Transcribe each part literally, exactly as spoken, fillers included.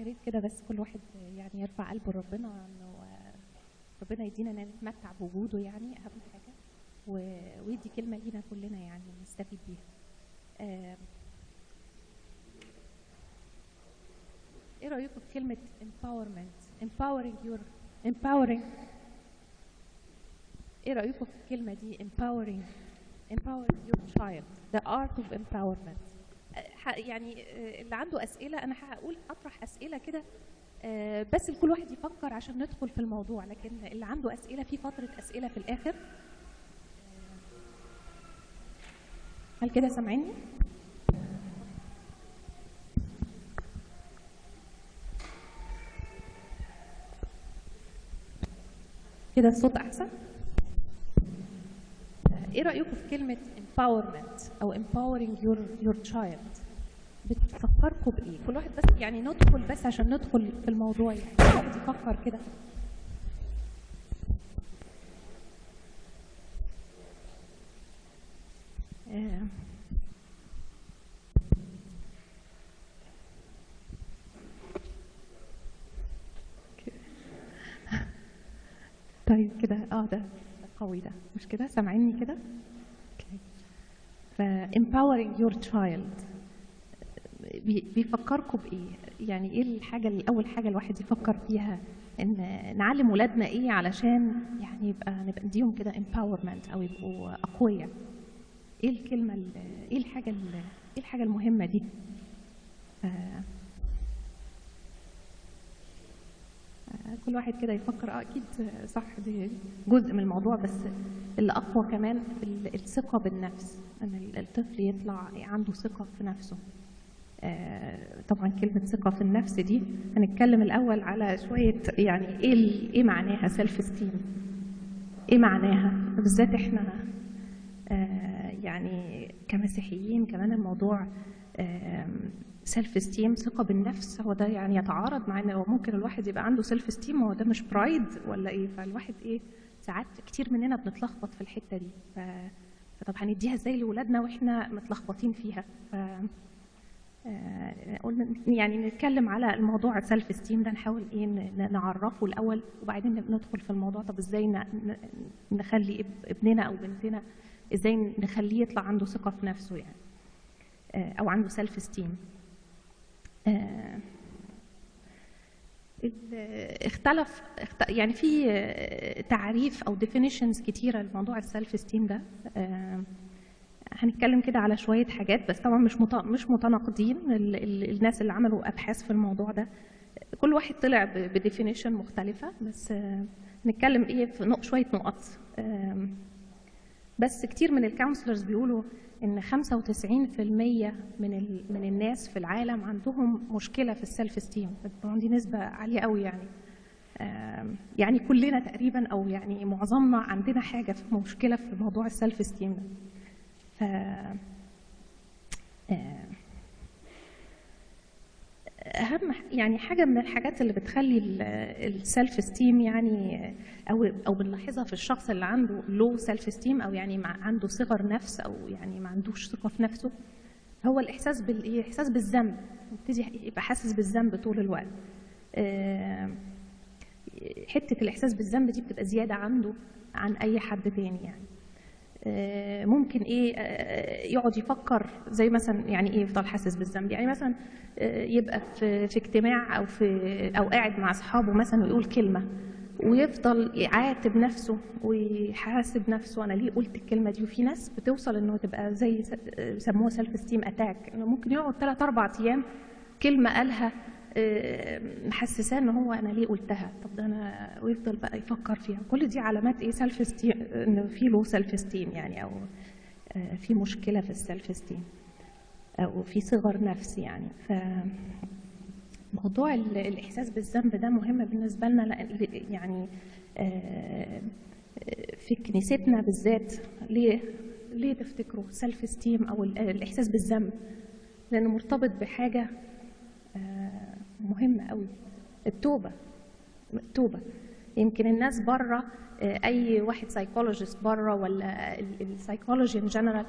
يا ريت كده بس كل واحد يعني يرفع قلبه لربنا انه ربنا يدينا نتمتع بوجوده، يعني اهم حاجه، ويدي كلمه لينا كلنا يعني نستفيد بيها. آه ايه رايكم في كلمه empowerment empowering your empowering ايه رايكم في الكلمه دي empowering empowering your child the art of empowerment؟ يعني اللي عنده اسئله انا هقول اطرح اسئله كده بس لكل واحد يفكر عشان ندخل في الموضوع، لكن اللي عنده اسئله في فتره اسئله في الاخر. هل كده سامعيني؟ كده الصوت احسن؟ ايه رايكم في كلمه empowerment او empowering your your child؟ بتفكركم بايه؟ كل واحد بس يعني ندخل بس عشان ندخل في الموضوع، يعني كل واحد يفكر كده. آه. طيب كده اه ده قوي، ده مش كده؟ سامعيني كده؟ اوكي. ف empowering your child بيفكركم بايه؟ يعني ايه الحاجه اللي اول حاجه الواحد يفكر فيها ان نعلم ولادنا ايه علشان يعني يبقى نبقى نديهم كده empowerment او يبقوا اقوياء؟ ايه الكلمه ايه الحاجه ايه الحاجه المهمه دي؟ آه كل واحد كده يفكر. اه اكيد صح، دي جزء من الموضوع، بس اللي اقوى كمان الثقه بالنفس، ان الطفل يطلع عنده ثقه في نفسه. آه طبعا كلمه ثقه في النفس دي هنتكلم الاول على شويه يعني ايه ايه معناها سيلف استيم، ايه معناها بالذات احنا آه يعني كمسيحيين. كمان الموضوع آه سيلف استيم ثقه بالنفس، هو ده يعني يتعارض مع ان ممكن الواحد يبقى عنده سيلف استيم، هو ده مش برايد ولا ايه؟ فالواحد ايه ساعات كتير مننا بنتلخبط في الحته دي. ف فطب هنديها ازاي لاولادنا واحنا متلخبطين فيها؟ ف قلنا يعني نتكلم على الموضوع السيلف استيم ده، نحاول ايه نعرفه الاول وبعدين ندخل في الموضوع. طب ازاي نخلي ابننا او بنتنا ازاي نخليه يطلع عنده ثقه في نفسه يعني، او عنده سيلف استيم. اختلف يعني في تعريف او ديفينيشنز كتيره لموضوع السيلف استيم ده. هنتكلم كده على شويه حاجات، بس طبعا مش مش متناقضين. الناس اللي عملوا ابحاث في الموضوع ده كل واحد طلع بديفينيشن مختلفه، بس نتكلم ايه في شويه نقط. بس كتير من الكونسلرز بيقولوا ان خمسة وتسعين بالمية من من الناس في العالم عندهم مشكله في السيلف استيم. طبعا دي نسبه عاليه قوي يعني. يعني كلنا تقريبا او يعني معظمنا عندنا حاجه في مشكله في موضوع السيلف استيم ده. ف اهم يعني حاجه من الحاجات اللي بتخلي السيلف استيم يعني او او بنلاحظها في الشخص اللي عنده لو سيلف استيم او يعني عنده صغر نفس او يعني ما عندوش ثقه في نفسه، هو الاحساس بالايه؟ احساس بالذنب. يبتدي يبقى حاسس بالذنب طول الوقت. حته الاحساس بالذنب دي بتبقى زياده عنده عن اي حد تاني يعني. ممكن ايه يقعد يفكر زي مثلا يعني ايه يفضل حاسس بالذنب؟ يعني مثلا يبقى في في اجتماع او في او قاعد مع اصحابه مثلا ويقول كلمه ويفضل يعاتب نفسه ويحاسب نفسه انا ليه قلت الكلمه دي. وفي ناس بتوصل انه تبقى زي سموها سيلف استيم اتاك، انه ممكن يقعد ثلاث اربع ايام كلمه قالها محسساه ان هو انا ليه قلتها، طب ده انا، ويفضل بقى يفكر فيها. كل دي علامات ايه؟ سيلف استيم، انه في له سيلف استيم يعني، او في مشكله في السيلف استيم او في صغر نفس يعني. ف موضوع الاحساس بالذنب ده مهم بالنسبه لنا يعني في كنيستنا بالذات. ليه ليه تفتكروا سيلف استيم او الاحساس بالذنب؟ لانه مرتبط بحاجه مهمة قوي، التوبة. التوبة يمكن الناس بره، اي واحد سايكولوجيست بره ولا السايكولوجي ان جنرال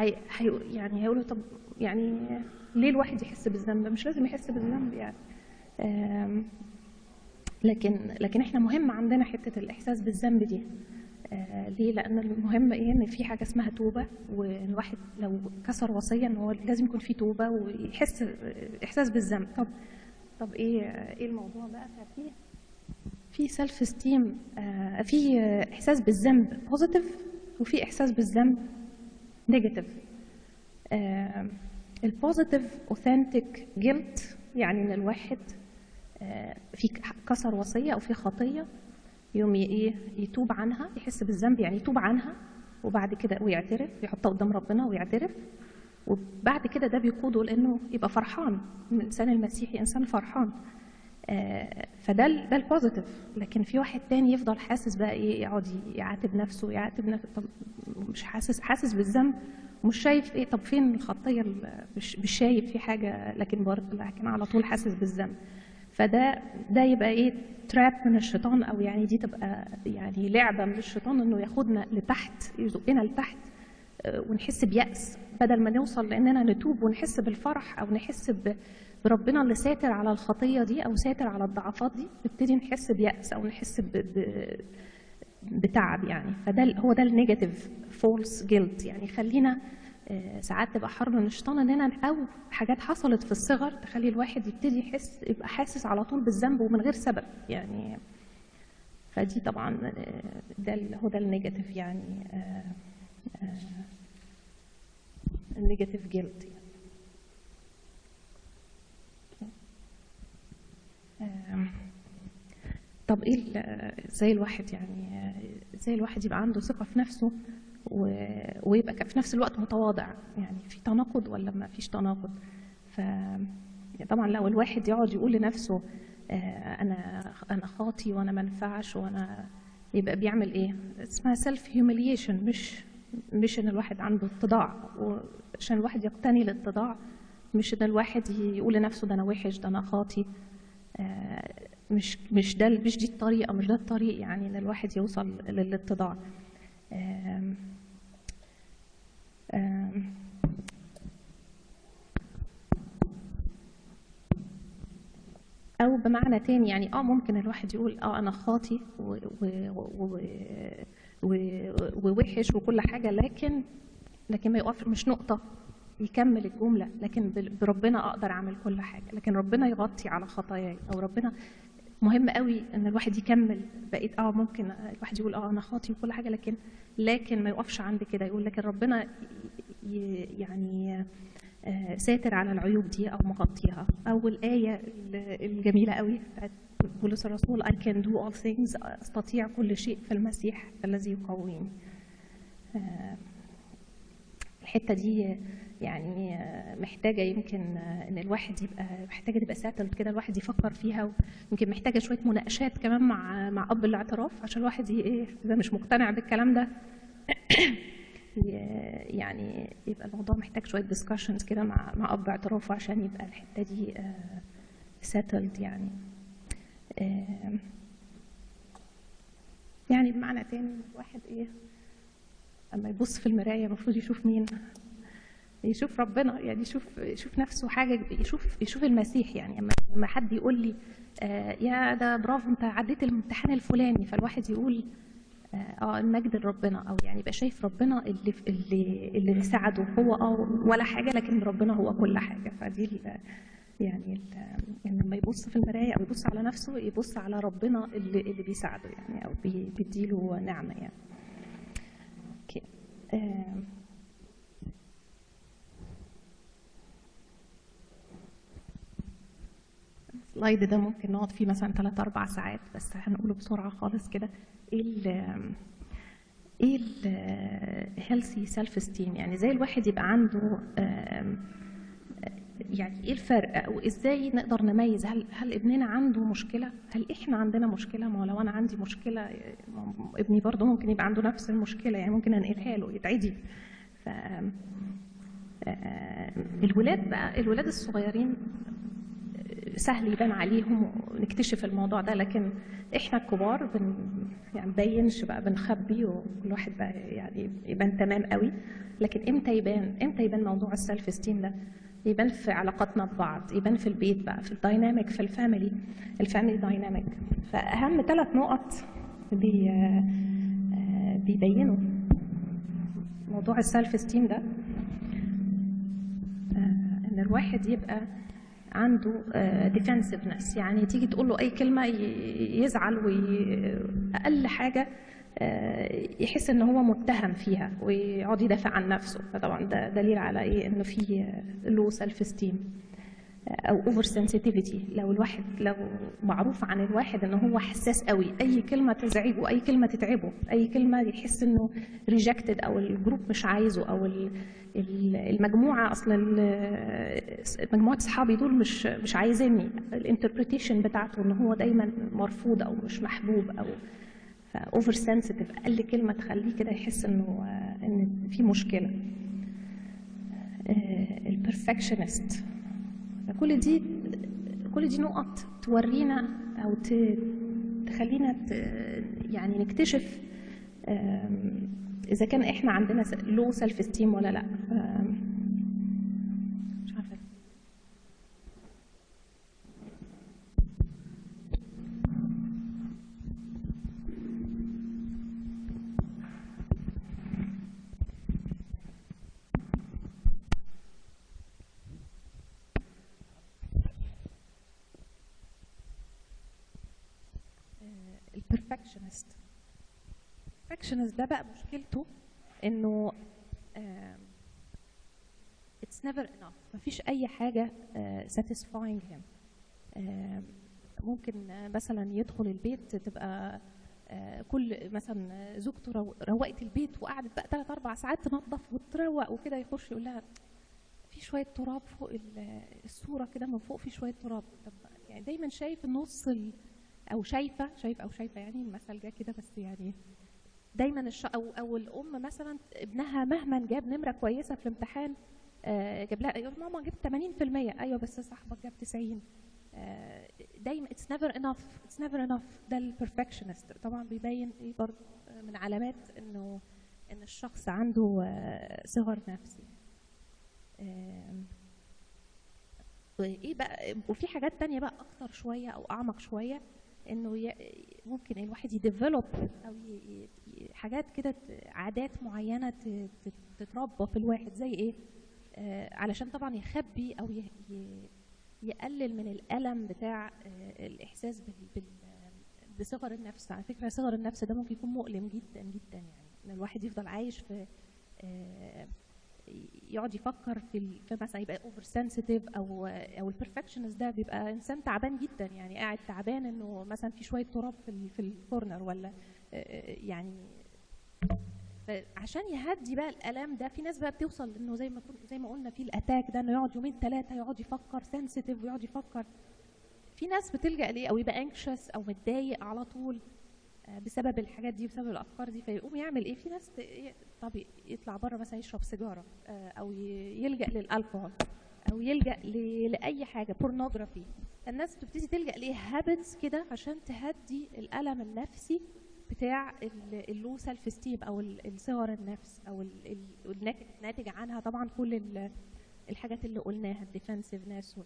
يعني هيقولوا طب يعني ليه الواحد يحس بالذنب؟ مش لازم يحس بالذنب يعني. آم، لكن لكن احنا مهم عندنا حته الاحساس بالذنب دي. آه ليه؟ لان المهم ايه؟ ان في حاجه اسمها توبه، وان الواحد لو كسر وصيه ان هو لازم يكون في توبه ويحس احساس بالذنب. طب طب ايه ايه الموضوع بقى؟ ففي في سيلف استيم، آه في احساس بالذنب بوزيتيف، وفي احساس بالذنب نيجاتيف. آه البوزيتيف اوثنتيك جيلت، يعني ان الواحد آه في كسر وصيه او في خطيه، يوم ايه يتوب عنها، يحس بالذنب يعني يتوب عنها، وبعد كده ويعترف، يحطها قدام ربنا ويعترف، وبعد كده ده بيقوده لانه يبقى فرحان. الانسان المسيحي انسان فرحان. آه فده ده البوزيتيف. لكن في واحد تاني يفضل حاسس بقى ايه، يقعد يعاتب نفسه يعاتب نفسه، طب مش حاسس حاسس بالذنب ومش شايف ايه، طب فين الخطيه؟ مش مش شايف في حاجه، لكن برضه لكن على طول حاسس بالذنب. فده ده يبقى ايه؟ تراب من الشيطان، او يعني دي تبقى يعني لعبه من الشيطان انه ياخدنا لتحت، يزقنا لتحت ونحس بيأس، بدل ما نوصل لاننا نتوب ونحس بالفرح، او نحس بربنا اللي ساتر على الخطيه دي او ساتر على الضعفات دي، نبتدي نحس بيأس او نحس ب... ب... بتعب يعني. فده هو ده النيجاتيف فولس جيلت. يعني خلينا ساعات تبقى حرب من الشيطان اننا، او حاجات حصلت في الصغر تخلي الواحد يبتدي يحس، يبقى حاسس على طول بالذنب ومن غير سبب يعني. فدي طبعا ده هو ده النيجاتيف يعني، النيجاتيف جيلت يعني. طب ايه ازاي الواحد يعني ازاي الواحد يبقى عنده ثقة في نفسه ويبقى في نفس الوقت متواضع؟ يعني في تناقض ولا ما فيش تناقض؟ ف طبعا لو الواحد يقعد يقول لنفسه انا انا خاطي وانا ما ينفعش وانا، يبقى بيعمل ايه؟ اسمها سيلف هيوميليشن، مش مش ان الواحد عنده اتضاع. وعشان الواحد يقتني الاتضاع، مش ان الواحد يقول لنفسه ده انا وحش، ده انا خاطي. مش مش ده مش دي الطريقه، مش ده الطريق يعني ان الواحد يوصل للاتضاع. آم آم او بمعنى تاني يعني اه ممكن الواحد يقول اه انا خاطي ووحش وكل حاجه، لكن لكن ما يقف، مش نقطه يكمل الجمله. لكن بربنا اقدر اعمل كل حاجه، لكن ربنا يغطي على خطاياي، او ربنا مهم قوي ان الواحد يكمل بقيت. اه ممكن الواحد يقول اه انا خاطي وكل حاجه، لكن لكن ما يقفش عند كده، يقول لكن ربنا يعني ساتر على العيوب دي او مغطيها. او الايه الجميله قوي بتاعت بولس الرسول I can do all things، استطيع كل شيء في المسيح الذي يقويني. الحته دي يعني محتاجه يمكن ان الواحد يبقى محتاجه تبقى ساتل كده، الواحد يفكر فيها، ويمكن محتاجه شويه مناقشات كمان مع مع اب الاعتراف، عشان الواحد ايه اذا مش مقتنع بالكلام ده يعني يبقى الموضوع محتاج شويه ديسكشنز كده مع مع اب اعترافه، عشان يبقى الحته دي ساتلد يعني. يعني بمعنى تاني الواحد ايه اما يبص في المرايه المفروض يشوف مين؟ يشوف ربنا، يعني يشوف يشوف نفسه حاجه، يشوف يشوف المسيح. يعني اما حد يقول لي آه يا ده برافو انت عديت الامتحان الفلاني، فالواحد يقول اه المجد لربنا، او يعني يبقى شايف ربنا اللي اللي اللي ساعده هو اه ولا حاجه، لكن ربنا هو كل حاجه. فدي يعني يعني لما يبص في المرايه او يبص على نفسه، يبص على ربنا اللي اللي بيساعده يعني، او بيديله نعمه يعني. اوكي. آه السلايد ده ممكن نقعد فيه مثلا ثلاث اربع ساعات، بس هنقوله بسرعه خالص كده. ايه ال ايه ال هيلثي سيلف استيم؟ يعني زي الواحد يبقى عنده يعني ايه الفرق، او ازاي نقدر نميز هل هل ابننا عنده مشكله، هل احنا عندنا مشكله؟ ما هو لو انا عندي مشكله ابني برضه ممكن يبقى عنده نفس المشكله، يعني ممكن انقلها له يتعدي. ف الولاد بقى الولاد الصغيرين سهل يبان عليهم ونكتشف الموضوع ده، لكن احنا الكبار بن يعني بنبينش بقى، بنخبي، وكل واحد بقى يعني يبان تمام قوي. لكن امتى يبان امتى يبان موضوع السيلف استيم ده؟ يبان في علاقاتنا ببعض، يبان في البيت بقى، في الدايناميك، في الفاميلي الفاميلي دايناميك. فاهم ثلاث نقط بي بيبينوا موضوع السيلف استيم ده، ان الواحد يبقى عنده ديفنسفنس، يعني تيجي تقول له اي كلمه يزعل، واقل حاجه يحس ان هو متهم فيها ويقعد يدافع عن نفسه. فطبعا ده دليل على ايه؟ انه في لو سيلف استيم او اوفر سنسيتيفيتي. لو الواحد لو معروف عن الواحد ان هو حساس قوي، اي كلمه تزعجه، اي كلمه تتعبه، اي كلمه يحس انه ريجكتد او الجروب مش عايزه، او المجموعه اصلا مجموعه اصحابي دول مش مش عايزيني، الانتربريتيشن بتاعته ان هو دايما مرفوض او مش محبوب، او فاوفر سنسيتيف، اقل كلمه تخليه كده يحس انه ان في مشكله. البرفكشنست، كل دي كل دي نقط تورينا او تخلينا يعني نكتشف اذا كان احنا عندنا لو سيلف استيم ولا لا. مش عارفه. البرفكشنست البرفكشنست ده بقى مشكلته انه it's never enough، مفيش اي حاجه satisfying him. ممكن مثلا يدخل البيت تبقى كل مثلا زوجته روقت البيت وقعدت بقى ثلاث اربع ساعات تنظف وتروق وكده، يخش يقول لها في شويه تراب فوق الصوره كده، من فوق في شويه تراب. طب يعني دايما شايف النص او شايفه شايف او شايفه يعني المثل جه كده، بس يعني دايما الش... او او الام مثلا ابنها مهما جاب نمره كويسه في الامتحان، آه جاب لها يقول ماما جبت ثمانين في المية، ايوه بس صاحبك جاب تسعين. آه دايما اتس نيفر انف اتس نيفر انف. ده البرفكشنست طبعا بيبين ايه برضه من علامات انه ان الشخص عنده آه صغر نفسي. آه ايه بقى، وفي حاجات تانية بقى اكتر شويه او اعمق شويه، انه ممكن الواحد يديفلوب او حاجات كده، عادات معينه تتربى في الواحد، زي ايه؟ آه علشان طبعا يخبي او يقلل من الالم بتاع آه الاحساس بصغر النفس. على فكره صغر النفس ده ممكن يكون مؤلم جدا جدا، يعني ان الواحد يفضل عايش في آه يقعد يفكر في, في مثلا يبقى اوفر سنسيتيف، او او البرفكشنست ده بيبقى انسان تعبان جدا، يعني قاعد تعبان انه مثلا في شويه تراب في في الكورنر ولا يعني. عشان يهدي بقى الالام ده، في ناس بقى بتوصل انه زي ما زي ما قلنا في الاتاك ده، انه يقعد يومين ثلاثه يقعد يفكر سنسيتيف ويقعد يفكر. في ناس بتلجأ ليه او يبقى انكشس او متضايق على طول بسبب الحاجات دي، بسبب الافكار دي، فيقوم يعمل ايه؟ في ناس طب يطلع بره مثلا يشرب سيجاره، او يلجأ للالكحول، او يلجأ لاي حاجه بورنوجرافي. الناس بتبتدي تلجأ لهابتس كده عشان تهدي الالم النفسي بتاع اللو سيلف استيم او الصغر النفس، او الناتج عنها طبعا كل الحاجات اللي قلناها، الديفنسيفنس.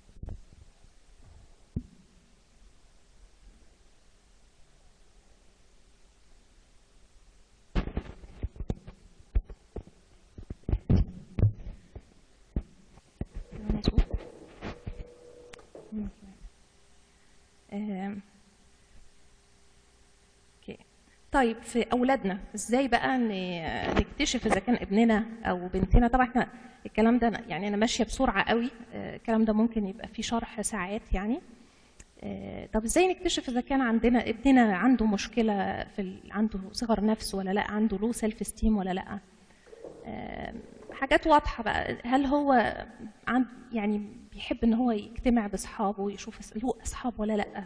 طيب في اولادنا ازاي بقى نكتشف اذا كان ابننا او بنتنا؟ طبعا احنا الكلام ده يعني انا ماشيه بسرعه قوي، الكلام ده ممكن يبقى فيه شرح ساعات يعني. طب ازاي نكتشف اذا كان عندنا ابننا عنده مشكله في ال... عنده صغر نفس ولا لا، عنده لو سيلف استيم ولا لا؟ حاجات واضحه بقى، هل هو عند يعني بيحب ان هو يجتمع باصحابه ويشوف له اصحاب ولا لا؟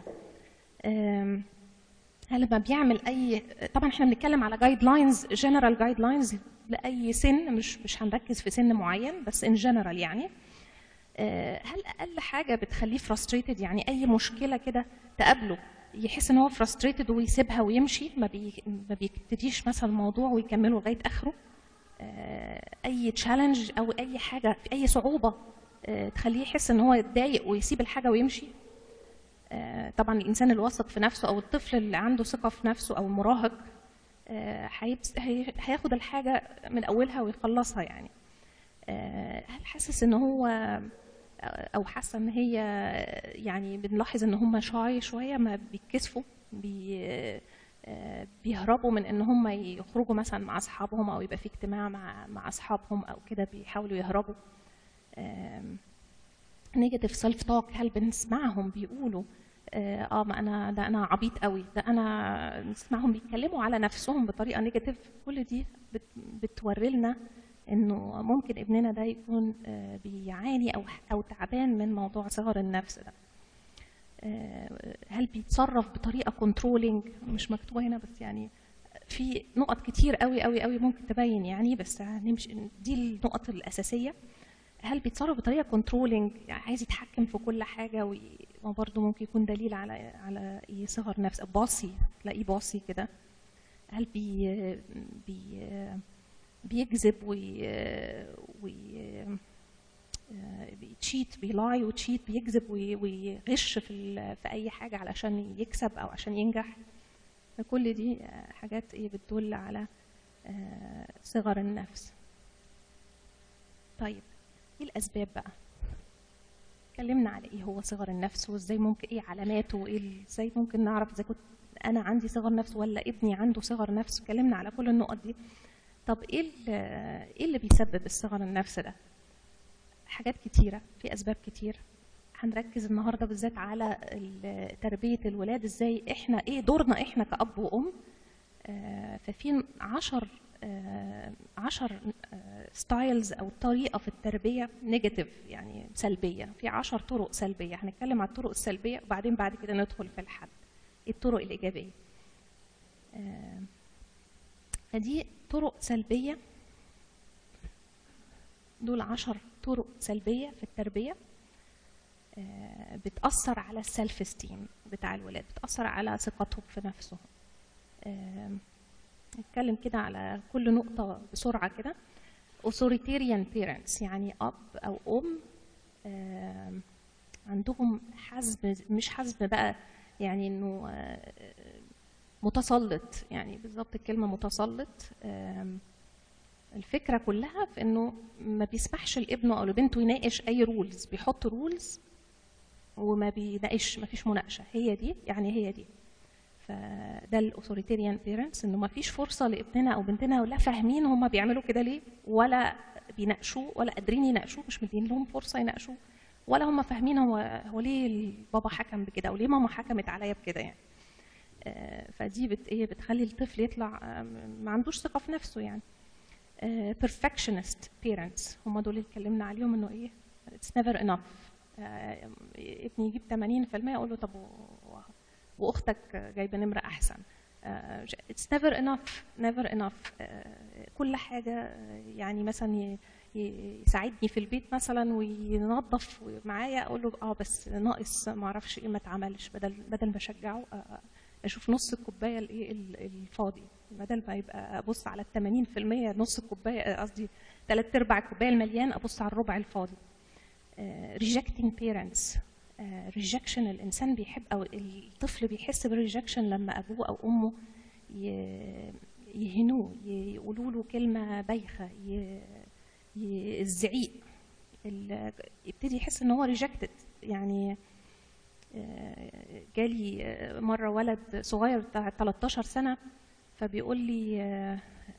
هل لما بيعمل اي، طبعا احنا بنتكلم على جايد لاينز، جنرال جايد لاينز لاي سن، مش مش هنركز في سن معين، بس ان جنرال يعني. هل اقل حاجه بتخليه فرستريتد، يعني اي مشكله كده تقابله يحس ان هو فرستريتد ويسيبها ويمشي، ما بي ما بيبتديش مثلا الموضوع ويكمله لغايه اخره؟ اي تشالنج او اي حاجه في اي صعوبه آه، تخليه يحس ان هو يتضايق ويسيب الحاجه ويمشي. آه، طبعا الانسان الواثق في نفسه او الطفل اللي عنده ثقه في نفسه او المراهق آه، هيبس- هي- هياخد الحاجه من اولها ويخلصها يعني. آه، هل حاسس ان هو او حاسه ان هي يعني بنلاحظ ان هم شاي شويه ما بيتكسفوا بي آه، بيهربوا من ان هم يخرجوا مثلا مع اصحابهم او يبقى في اجتماع مع مع اصحابهم او كده بيحاولوا يهربوا. نيجاتيف سيلف توك، هل بنسمعهم بيقولوا اه آه، ما انا ده انا عبيط قوي، ده انا نسمعهم بيتكلموا على نفسهم بطريقه نيجاتيف. كل دي بت بتوري لنا انه ممكن ابننا ده يكون آه، بيعاني او او تعبان من موضوع صغر النفس ده. آه، هل بيتصرف بطريقه كنترولينج؟ مش مكتوبه هنا بس يعني في نقط كتير قوي قوي قوي ممكن تبين يعني، بس هنمشي دي النقط الاساسيه. هل بيتصرف بطريقه كنترولينج، يعني عايز يتحكم في كل حاجه، وبرضه ممكن يكون دليل على على ايه صغر نفس، باصي، تلاقيه باصي كده. هل بي بي بيكذب وي وي بيتشيت، بيلاي وتشيت، بيكذب ويغش في في اي حاجه علشان يكسب او عشان ينجح؟ كل دي حاجات ايه بتدل على صغر النفس. طيب ايه الاسباب بقى؟ اتكلمنا على ايه هو صغر النفس وازاي ممكن ايه علاماته وايه ازاي ممكن نعرف اذا كنت انا عندي صغر نفس ولا ابني عنده صغر نفس. اتكلمنا على كل النقط دي. طب ايه ايه اللي بيسبب الصغر النفس ده؟ حاجات كتيره، في اسباب كتير. هنركز النهارده بالذات على تربيه الولاد، ازاي احنا ايه دورنا احنا كأب وأم. آه ففي عشر آه عشر آه ستايلز او طريقه في التربيه نيجاتيف يعني سلبيه. في عشر طرق سلبيه، هنتكلم على الطرق السلبيه وبعدين بعد كده ندخل في الحل الطرق الايجابيه. آه فدي طرق سلبيه، دول عشر طرق سلبيه في التربيه آه بتاثر على السلف استيم بتاع الولاد، بتاثر على ثقتهم في نفسهم. آه نتكلم كده على كل نقطة بسرعة كده. authoritarian parents يعني أب أو أم آه عندهم حزم، مش حزم بقى يعني إنه آه متسلط، يعني بالظبط الكلمة متسلط. آه الفكرة كلها في إنه ما بيسمحش لابنه أو لبنته يناقش أي رولز، بيحط رولز وما بيناقش، ما فيش مناقشة. هي دي يعني هي دي. فده الاوثوريتيريان بيرنتس، انه ما فيش فرصه لابننا او بنتنا ولا فاهمين هم بيعملوا كده ليه، ولا بيناقشوه ولا قادرين يناقشوه، مش مدين لهم فرصه يناقشوه، ولا هم فاهمين هو هو ليه بابا حكم بكده او ليه ماما حكمت عليا بكده يعني. فدي بت ايه بتخلي الطفل يطلع ما عندوش ثقه في نفسه يعني. perfectionist parents هم دول اللي اتكلمنا عليهم، انه ايه it's never enough. ابني يجيب ثمانين في المية اقول له طب واختك جايبه نمره احسن. اتس نيفر انف، نيفر انف. كل حاجه يعني مثلا يساعدني في البيت مثلا وينظف معايا اقول له اه بس ناقص ما اعرفش ايه ما اتعملش، بدل بدل ما اشجعه اشوف نص الكوبايه الايه الفاضي، بدل ما يبقى ابص على ال ثمانين في المية نص الكوبايه، قصدي ثلاث ارباع الكوبايه المليان ابص على الربع الفاضي. rejecting parents، ريجكشن. الانسان بيحب او الطفل بيحس بالريجكشن لما ابوه او امه يهنوه، يقولوا له كلمه بايخه، الزعيق، يبتدي يحس ان هو ريجكتد. يعني جالي مره ولد صغير بتاع ثلاثة عشر سنه فبيقول لي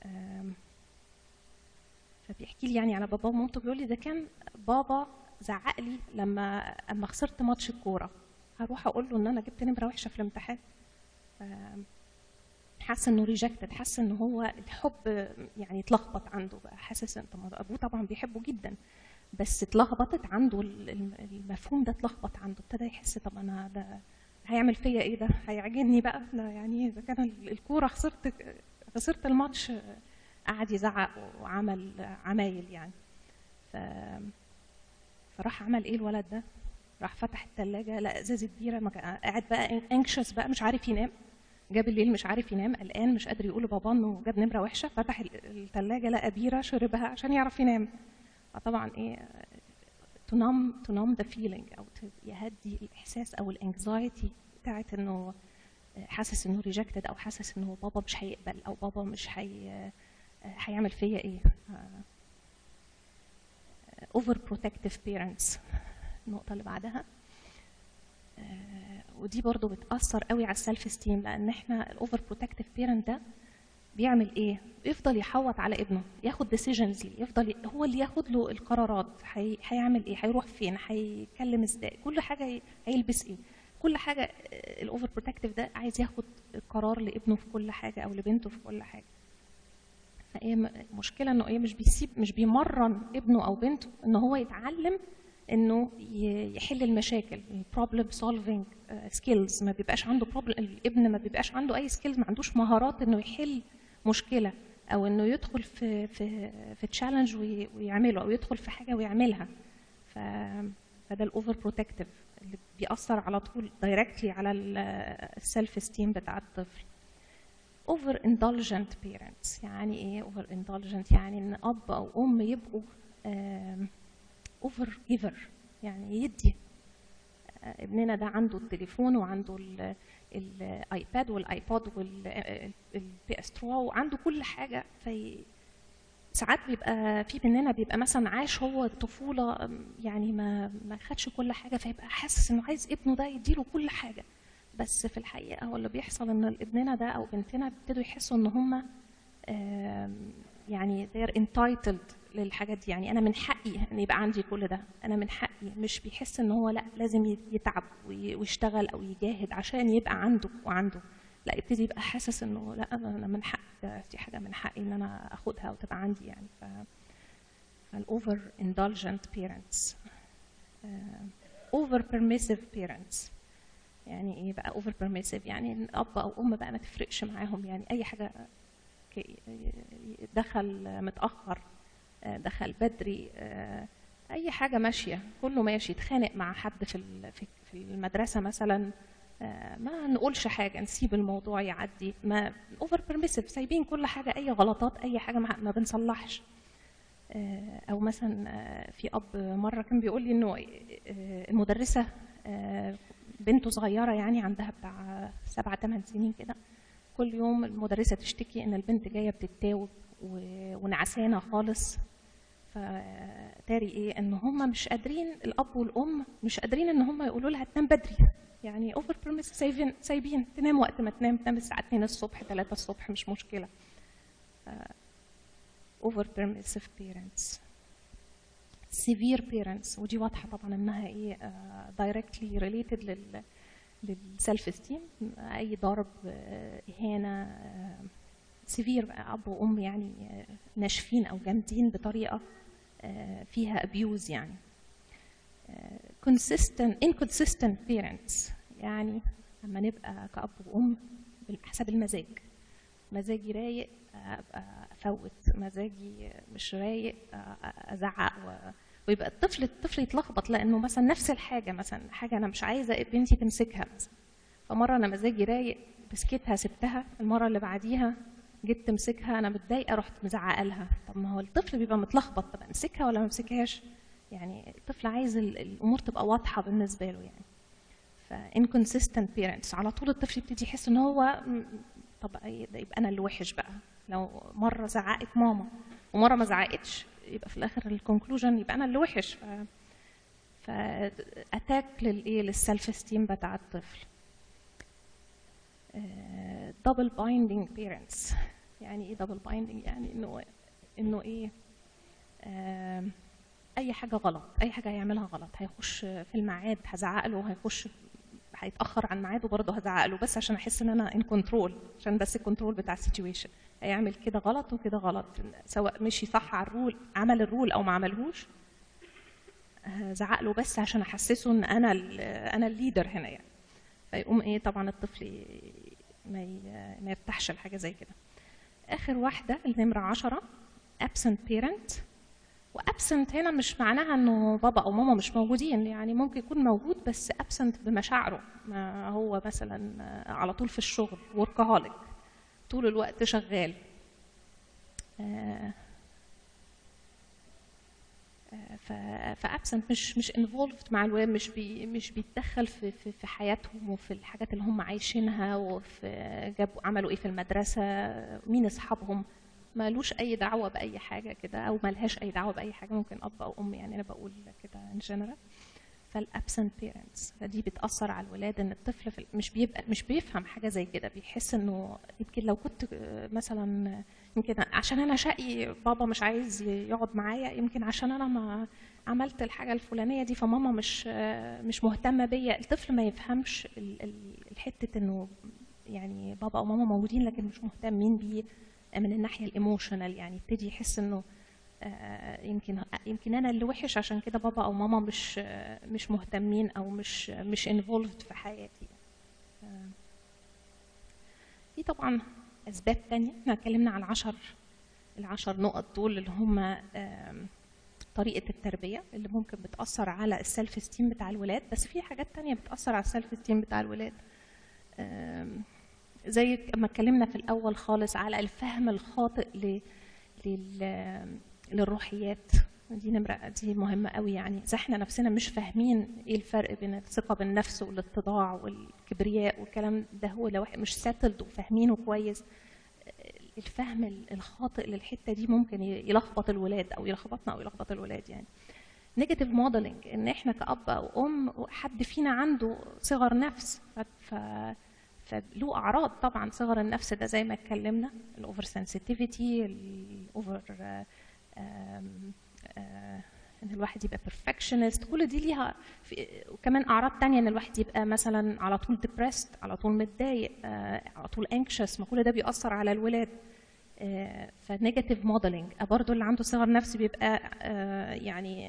فبيحكي لي يعني على باباه ومامته، بيقول لي ده كان بابا زعق لي لما اما خسرت ماتش الكوره، هروح اقول له ان انا جبت نمره وحشه في الامتحان. حاسس انه ريجكتد، حاسس ان هو الحب يعني اتلخبط عنده بقى، حاسس ان ابوه طبعا بيحبه جدا بس اتلخبطت عنده المفهوم ده، اتلخبط عنده، ابتدى يحس طب انا ده هيعمل فيا ايه، ده هيعجني بقى يعني اذا كان الكوره خسرت خسرت الماتش، قعد يزعق وعمل عمايل يعني. ف فراح عمل ايه الولد ده؟ راح فتح الثلاجه لقى ازازه بيره، قاعد بقى انكشس بقى مش عارف ينام، جاب الليل مش عارف ينام، قلقان مش قادر يقول لبابا انه جاب نمره وحشه، فتح الثلاجه لقى بيره شربها عشان يعرف ينام. فطبعا ايه to numb to numb the feeling، او يهدي الاحساس او الانكزايتي بتاعت انه حاسس انه rejected، او حاسس انه بابا مش هيقبل، او بابا مش هي هيعمل فيا ايه. over protective parents النقطة اللي بعدها، ودي برضو بتأثر قوي على السلف استيم، لأن احنا الأوفر بروتكتيف بيرنت ده بيعمل ايه؟ يفضل يحوط على ابنه، ياخد ديسيجنز ليه، يفضل هو اللي ياخد له القرارات، هي... هيعمل ايه؟ هيروح فين؟ هيتكلم ازاي؟ كل حاجة هيلبس ايه؟ كل حاجة الأوفر بروتكتيف ده عايز ياخد قرار لابنه في كل حاجة أو لبنته في كل حاجة. فايه مشكلة انه ايه؟ مش بيسيب مش بيمرن ابنه أو بنته ان هو يتعلم انه يحل المشاكل، البروبلم سولفينج سكيلز. ما بيبقاش عنده بروبلم، الابن ما بيبقاش عنده اي سكيلز، ما عندوش مهارات انه يحل مشكله، او انه يدخل في في في تشالنج ويعمله، او يدخل في حاجه ويعملها. ف فده الاوفر بروتكتيف اللي بيأثر على طول دايركتلي على السيلف استيم بتاع الطفل. اوفر اندلجنت بيرنتس، يعني ايه اوفر اندلجنت؟ يعني ان اب او ام يبقوا اوفر جيفر، يعني يدي. ابننا ده عنده التليفون وعنده الايباد والايبود والبي اس ترو وعنده كل حاجه. في ساعات بيبقى في مننا بيبقى مثلا عاش هو الطفوله يعني ما ما خدش كل حاجه، فيبقى حاسس انه عايز ابنه ده يديله كل حاجه. بس في الحقيقه هو اللي بيحصل ان ابننا ده او بنتنا بيبتدوا يحسوا ان هم يعني they're entitled للحاجات دي، يعني انا من حقي ان يبقى عندي كل ده، انا من حقي. مش بيحس ان هو لا لازم يتعب ويشتغل او يجاهد عشان يبقى عنده وعنده، لا يبتدي يبقى حاسس انه لا انا من حقي، دي حاجه من حقي ان انا اخدها وتبقى عندي يعني. ف فالاوفر indulgent parents. اوفر permissive parents، يعني ايه بقى اوفر permissive؟ يعني الاب او ام بقى ما تفرقش معاهم، يعني اي حاجه دخل متاخر دخل بدري اي حاجه ماشيه كله ماشي. يتخانق مع حد في في المدرسه مثلا ما نقولش حاجه، نسيب الموضوع يعدي. ما اوفر بيرميسيف، سايبين كل حاجه، اي غلطات اي حاجه ما بنصلحش. او مثلا في اب مره كان بيقول لي انه المدرسه بنته صغيره يعني عندها بتاع سبعة ثمان سنين كده، كل يوم المدرسه تشتكي ان البنت جايه بتتاوب ونعسانه خالص. فتاري ايه؟ ان هم مش قادرين، الاب والام مش قادرين ان هم يقولوا لها تنام بدري، يعني اوفر بيرميس، سايبين سايبين تنام وقت ما تنام، تنام الساعه اتنين الصبح ثلاثة الصبح مش مشكله. اوفر بيرميسيف بيرنتس. سيفير بيرنتس، ودي واضحه طبعا انها ايه دايركتلي ريليتد لل للسيلف استيم. اي ضرب اهانه سيفير، اب وام يعني ناشفين او جامدين بطريقه فيها ابيوز يعني. consistent inconsistent parents، يعني لما نبقى كأب وام حسب المزاج، مزاجي رايق ابقى افوت، مزاجي مش رايق ازعق، ويبقى الطفل الطفل يتلخبط لانه مثلا نفس الحاجه، مثلا حاجه انا مش عايزه بنتي تمسكها مثلا، فمره انا مزاجي رايق مسكتها سبتها، المره اللي بعديها جيت تمسكها انا متضايقه رحت مزعقه لها. طب ما هو الطفل بيبقى متلخبط، طب امسكها ولا ما امسكهاش؟ يعني الطفل عايز الامور تبقى واضحه بالنسبه له يعني. ف inconsistent parents، على طول الطفل يبتدي يحس ان هو طب يبقى انا اللي وحش بقى، لو مره زعقت ماما ومره ما زعقتش يبقى في الاخر الكونكلوجن يبقى انا اللي وحش. ف ف اتاك للايه للسيلف استيم بتاع الطفل. دبل بايندينج بيرنتس، يعني ايه دبل بايندينج؟ يعني انه انه ايه آه اي حاجه غلط، اي حاجه هيعملها غلط، هيخش في الميعاد هزعق له، هيخش هيتاخر عن ميعاده برضه هزعق له، بس عشان احس ان انا ان كنترول، عشان بس الكنترول بتاع السيتويشن. هيعمل كده غلط وكده غلط، سواء مشي صح على الرول، عمل الرول او ما عملهوش، هزعق له بس عشان احسسه ان انا انا الليدر هنا يعني. فيقوم ايه طبعا الطفل ما ما يرتاحش لحاجه زي كده. اخر واحده النمره عشرة absent parent. وابسنت هنا مش معناها انه بابا او ماما مش موجودين، يعني ممكن يكون موجود بس ابسنت بمشاعره، ما هو مثلا على طول في الشغل وركهوليك طول الوقت شغال. فابسنت مش مش انفولفد مع الولاد، مش بي مش بيتدخل في في في حياتهم وفي الحاجات اللي هم عايشينها، وفي جابوا عملوا ايه في المدرسه، مين اصحابهم، مالوش اي دعوه باي حاجه كده، او مالهاش اي دعوه باي حاجه، ممكن اب او ام، يعني انا بقول كده ان جنرال. فالابسنت بيرنتس فدي بتاثر على الولاد، ان الطفل في مش بيبقى مش بيفهم حاجه زي كده، بيحس انه يمكن لو كنت مثلا، يمكن عشان انا شقي بابا مش عايز يقعد معايا، يمكن عشان انا ما عملت الحاجه الفلانيه دي فماما مش مش مهتمه بيا. الطفل ما يفهمش الحته انه يعني بابا او ماما موجودين لكن مش مهتمين بيه من الناحيه الايموشنال، يعني يبتدي يحس انه يمكن يمكن انا اللي وحش عشان كده بابا او ماما مش مش مهتمين او مش مش انفولفد في حياتي. في طبعا اسباب تانية، احنا اتكلمنا على العشر العشر نقط دول اللي هم طريقه التربيه اللي ممكن بتاثر على السيلف استيم بتاع الولاد، بس في حاجات تانية بتاثر على السيلف استيم بتاع الولاد، زي ما اتكلمنا في الاول خالص على الفهم الخاطئ ل لل للروحيات. دي نمرة دي مهمة قوي، يعني إذا احنا نفسنا مش فاهمين ايه الفرق بين الثقة بالنفس والاتضاع والكبرياء والكلام ده، هو لو احنا مش ساتلد وفاهمينه كويس، الفهم الخاطئ للحتة دي ممكن يلخبط الولاد او يلخبطنا او يلخبط الولاد. يعني نيجاتيف موديلنج، ان احنا كأب او ام حد فينا عنده صغر نفس، ف فله اعراض طبعا صغر النفس ده زي ما اتكلمنا، الاوفر سنسيتيفيتي، الاوفر ان الواحد يبقى بيرفكشنست، كل دي ليها وكمان اعراض تانية، ان الواحد يبقى مثلا على طول ديبرست، على طول متضايق، على طول انكشس، ما كل ده بيأثر على الولاد. فنيجاتيف موديلنج برضه اللي عنده صغر نفس بيبقى يعني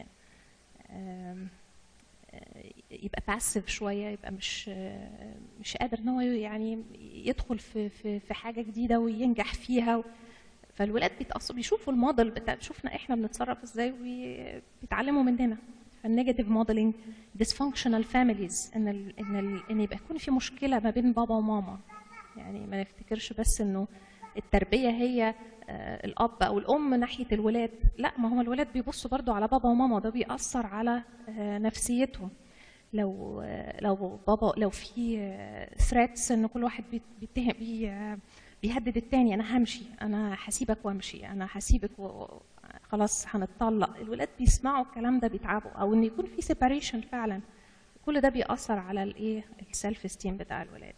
يبقى باسيف شويه، يبقى مش مش قادر ان هو يعني يدخل في في في حاجه جديده وينجح فيها. فالولاد بيتأثروا، بيشوفوا الموديل بتاع، بيشوفنا احنا بنتصرف ازاي وبيتعلموا مننا. فالنيجاتيف موديلنج، ديسفانكشنال فاميليز، ان ال ان ال ان يبقى يكون في مشكله ما بين بابا وماما، يعني ما نفتكرش بس انه التربيه هي الاب او الام ناحيه الولاد، لا، ما هو الولاد بيبصوا برضو على بابا وماما، وده بيأثر على نفسيتهم. لو لو بابا لو في ثريتس ان كل واحد بيتهم بي بيهدد التاني، انا همشي، انا هسيبك وامشي، انا هسيبك وخلاص هنتطلق، الولاد بيسمعوا الكلام ده بيتعبوا، او ان يكون في سيباريشن فعلا، كل ده بيأثر على الايه السيلف استيم بتاع الولاد.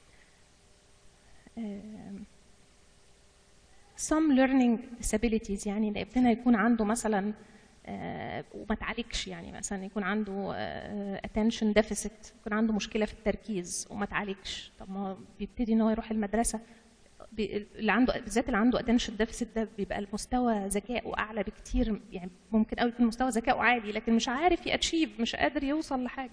some learning disabilities، يعني ان ابننا يكون عنده مثلا آه وما تعالجش، يعني مثلا يكون عنده آه attention deficit، يكون عنده مشكله في التركيز وما تعالجش، طب ما بيبتدي ان هو يروح المدرسه، اللي عنده بالذات اللي عنده attention deficit ده بيبقى المستوى ذكائه اعلى بكتير، يعني ممكن قوي يكون مستوى ذكائه عالي لكن مش عارف ياتشيف، مش قادر يوصل لحاجه.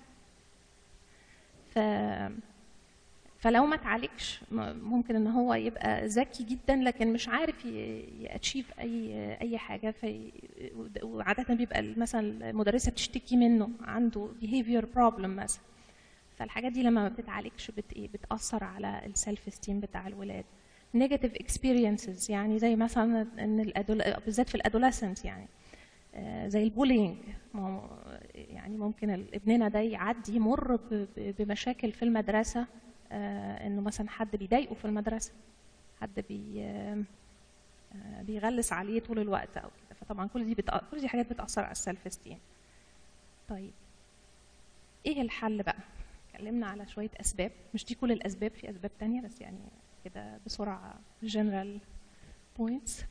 ف فلو ما تعالجش ممكن ان هو يبقى ذكي جدا لكن مش عارف ياتشيف اي اي حاجه، في وعاده بيبقى مثلا المدرسه بتشتكي منه عنده behavior problem مثلا. فالحاجات دي لما ما بتتعالجش بت بتاثر على السيلف استيم بتاع الولاد. نيجاتيف اكسبيرينسز، يعني زي مثلا ان الأدول... بالذات في الادوليسنت، يعني زي البولينج، يعني ممكن ابننا ده يعدي يمر بمشاكل في المدرسه، انه مثلا حد بيضايقه في المدرسه، حد بي بيغلس عليه طول الوقت او كده، فطبعا كل دي بتأ... كل دي حاجات بتاثر على السيلف استيم. طيب ايه الحل بقى؟ اتكلمنا على شويه اسباب، مش دي كل الاسباب، في اسباب تانية بس يعني كده بسرعه general points.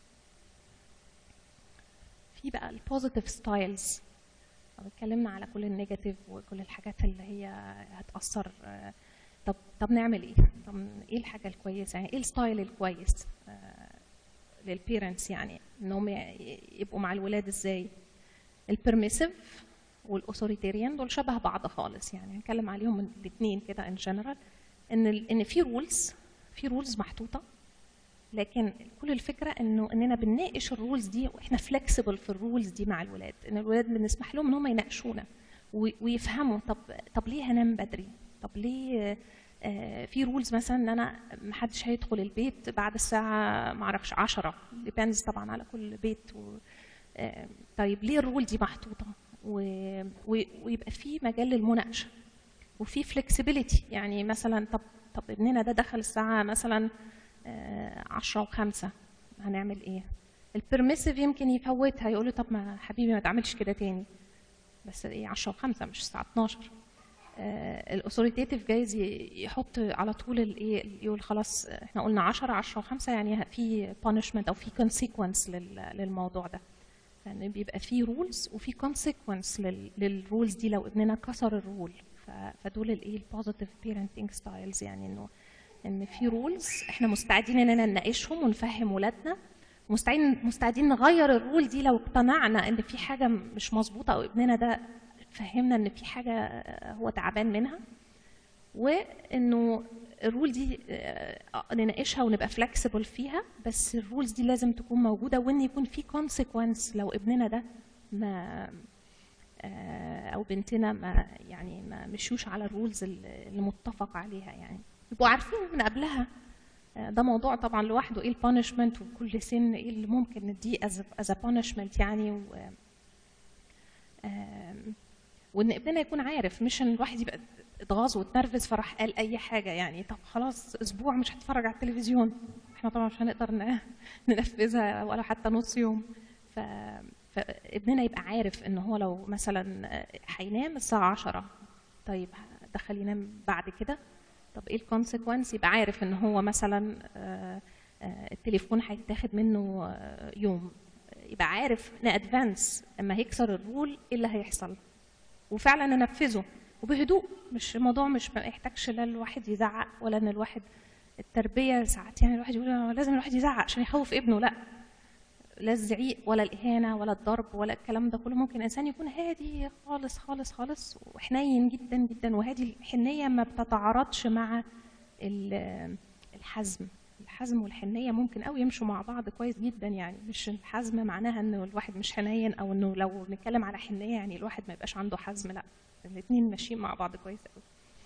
في بقى البوزيتيف ستايلز، اتكلمنا على كل النيجاتيف وكل الحاجات اللي هي هتاثر. طب طب نعمل ايه؟ طب ايه الحاجه الكويسه؟ يعني ايه الستايل الكويس للبيرنتس، يعني انهم يبقوا مع الولاد ازاي؟ البيرميسيف والاوثوريتيريان دول شبه بعض خالص، يعني هنتكلم عليهم الاثنين كده ان جنرال، ان ان في رولز في رولز محطوطه، لكن كل الفكره انه اننا بنناقش الرولز دي واحنا فلكسبل في الرولز دي مع الولاد، ان الولاد بنسمح لهم ان هم يناقشونا ويفهموا طب طب ليه هنام بدري؟ طب ليه آه في رولز مثلا ان انا ما حدش هيدخل البيت بعد الساعه ما اعرفش عشرة، ديبيندز طبعا على كل بيت و طيب ليه الرول دي محطوطه؟ ويبقى في مجال للمناقشه وفي فلكسبيليتي. يعني مثلا طب طب ابننا ده دخل الساعه مثلا عشرة وخمسة، هنعمل ايه؟ البرميسيف يمكن يفوتها، يقول له طب ما حبيبي ما تعملش كده تاني، بس ايه عشرة وخمسة مش الساعه اتناشر. الاثوريتيف جايز يحط على طول الايه، يقول خلاص احنا قلنا عشرة عشرة وخمسة، يعني في بانشمنت او في كونسيكونس للموضوع ده. يعني بيبقى في رولز وفي كونسيكونس للرولز دي لو ابننا كسر الرول. فدول الايه البوزيتيف بيرنتنج ستايلز، يعني انه ان في رولز احنا مستعدين اننا نناقشهم ونفهم ولادنا، مستعدين مستعدين نغير الرول دي لو اقتنعنا ان في حاجه مش مظبوطه او ابننا ده فهمنا ان في حاجه هو تعبان منها، وانه الرول دي نناقشها ونبقى فلكسبل فيها، بس الرولز دي لازم تكون موجوده، وان يكون في كونسيكونس لو ابننا ده ما او بنتنا ما يعني ما مشوش على الرولز اللي متفق عليها. يعني يبقوا عارفين من قبلها. ده موضوع طبعا لوحده، ايه البانشمنت وكل سن ايه اللي ممكن نديه از بانشمنت يعني، و وان ابننا يكون عارف، مش ان الواحد يبقى اتغاظ واتنرفز فراح قال اي حاجه. يعني طب خلاص اسبوع مش هتفرج على التلفزيون، احنا طبعا مش هنقدر ننفذها ولا حتى نص يوم. ف فابننا يبقى عارف ان هو لو مثلا هينام الساعه عشرة، طيب دخل ينام بعد كده، طب ايه الكونسيكونس؟ يبقى عارف ان هو مثلا التليفون هيتاخد منه يوم، يبقى عارف ان ادفانس لما هيكسر الرول ايه اللي هيحصل، وفعلا ننفذه وبهدوء. مش الموضوع مش ما يحتاجش لا الواحد يزعق ولا ان الواحد التربيه ساعات يعني الواحد يقول لازم الواحد يزعق عشان يخوف ابنه، لا، لا الزعيق ولا الاهانه ولا الضرب ولا الكلام ده كله. ممكن الانسان يكون هادي خالص خالص خالص وحنين جدا جدا، وهذه الحنيه ما بتتعارضش مع الحزم. الحزم والحنيه ممكن قوي يمشوا مع بعض كويس جدا. يعني مش الحزم معناها انه الواحد مش حنين، او انه لو بنتكلم على حنيه يعني الواحد ما يبقاش عنده حزم، لا، الاثنين ماشيين مع بعض كويس قوي.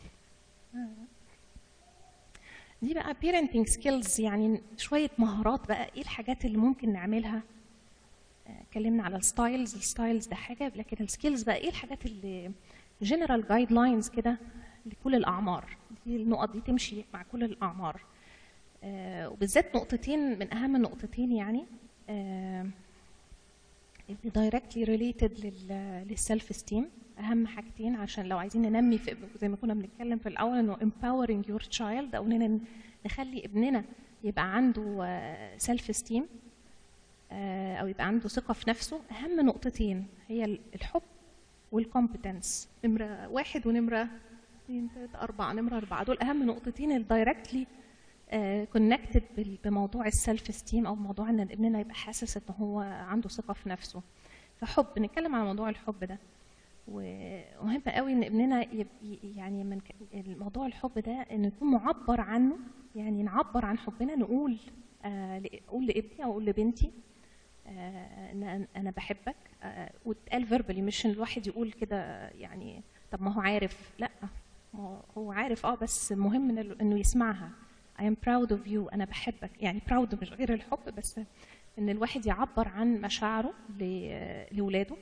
دي بقى parenting skills، يعني شويه مهارات بقى، ايه الحاجات اللي ممكن نعملها. اتكلمنا على الستايلز، الستايلز ده حاجه، لكن السكيلز بقى ايه الحاجات اللي جنرال جايد لاينز كده لكل الاعمار. دي النقط دي تمشي مع كل الاعمار، آه وبالذات نقطتين من اهم النقطتين، يعني آه اللي دايركتلي ريليتد للسيلف استيم. اهم حاجتين عشان لو عايزين ننمي في زي ما كنا بنتكلم في الاول، انه empowering your child، او اننا نخلي ابننا يبقى عنده سيلف استيم او يبقى عنده ثقه في نفسه. اهم نقطتين هي الحب والكومبتنس، نمره واحد ونمره اثنين ثلاثه اربعه، نمره اربعه، دول اهم نقطتين الدايركتلي كونكتد بموضوع السيلف استيم، او موضوع ان ابننا يبقى حاسس ان هو عنده ثقه في نفسه. فحب، نتكلم عن موضوع الحب ده، ومهم قوي ان ابننا يعني من الموضوع الحب ده انه يكون معبر عنه. يعني نعبر عن حبنا، نقول آه اقول لابني او اقول لبنتي آه ان انا بحبك، آه وتقال فيربالي، مش ان الواحد يقول كده يعني طب ما هو عارف، لا، ما هو عارف اه بس المهم انه يسمعها. I am proud of you، انا بحبك. يعني proud مش غير الحب، بس ان الواحد يعبر عن مشاعره لاولاده.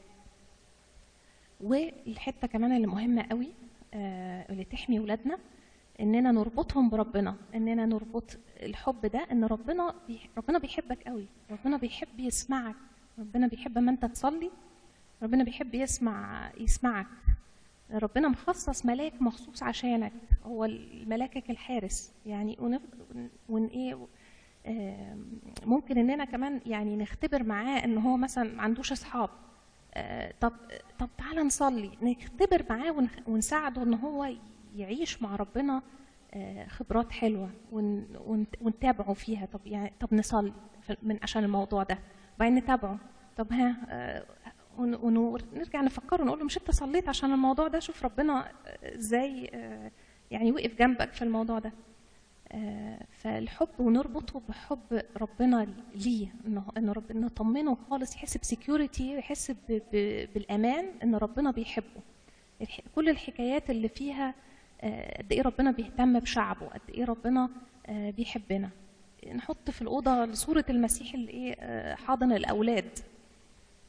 والحته كمان اللي مهمه قوي آه اللي تحمي اولادنا، اننا نربطهم بربنا، اننا نربط الحب ده ان ربنا بي... ربنا بيحبك قوي، ربنا بيحب يسمعك، ربنا بيحب ما انت تصلي، ربنا بيحب يسمع يسمعك. ربنا مخصص ملاك مخصوص عشانك، هو ملاكك الحارس. يعني ونف... ون ايه آه ممكن اننا كمان يعني نختبر معاه ان هو مثلا ما عندوش اصحاب، آه طب طب تعالى نصلي، نختبر معاه ون... ونساعده ان هو يعيش مع ربنا آه خبرات حلوه، ون... ون... ونتابعه فيها. طب يعني طب نصلي من عشان الموضوع ده، وبعدين نتابعه. طب ها آه ونرجع نفكره ونقول له مش انت صليت عشان الموضوع ده؟ شوف ربنا ازاي آه يعني وقف جنبك في الموضوع ده. آه فالحب ونربطه بحب ربنا ليه، انه ان ربنا نطمنه خالص، يحس بسكيورتي، يحس بالامان ان ربنا بيحبه. كل الحكايات اللي فيها قد ايه ربنا بيهتم بشعبه، قد ايه ربنا آه بيحبنا. نحط في الاوضه صوره المسيح اللي ايه آه حاضن الاولاد،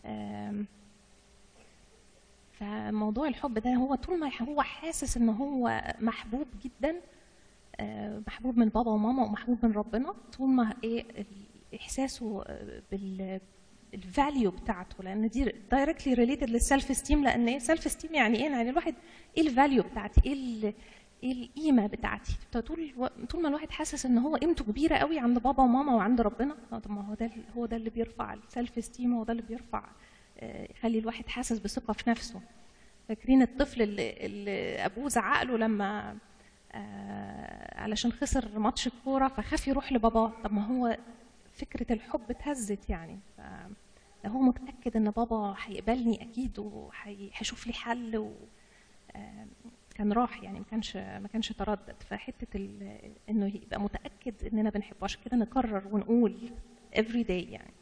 فموضوع الحب ده هو طول ما هو حاسس ان هو محبوب جدا، محبوب من بابا وماما ومحبوب من ربنا، طول ما ايه احساسه بال الفاليو بتاعته، لان دي دايركتلي ريليتد للسيلف استيم. لان ايه سيلف استيم يعني ايه؟ يعني الواحد ايه الفاليو بتاعتي، ايه ايه القيمه بتاعتي. طول طول ما الواحد حاسس ان هو قيمته كبيره قوي عند بابا وماما وعند ربنا، طب ما هو ده هو ده اللي بيرفع السيلف استيم، هو ده اللي بيرفع يخلي الواحد حاسس بثقه في نفسه. فاكرين الطفل اللي, اللي ابوه زعق له لما آه علشان خسر ماتش الكوره فخاف يروح لباباه؟ طب ما هو فكره الحب اتهزت يعني. هو متاكد ان بابا هيقبلني اكيد وهيشوف لي حل، و آه كان راح يعني، ما كانش ما كانش تردد. فحته انه يبقى متاكد اننا بنحبه، عشان كده نكرر ونقول every day يعني.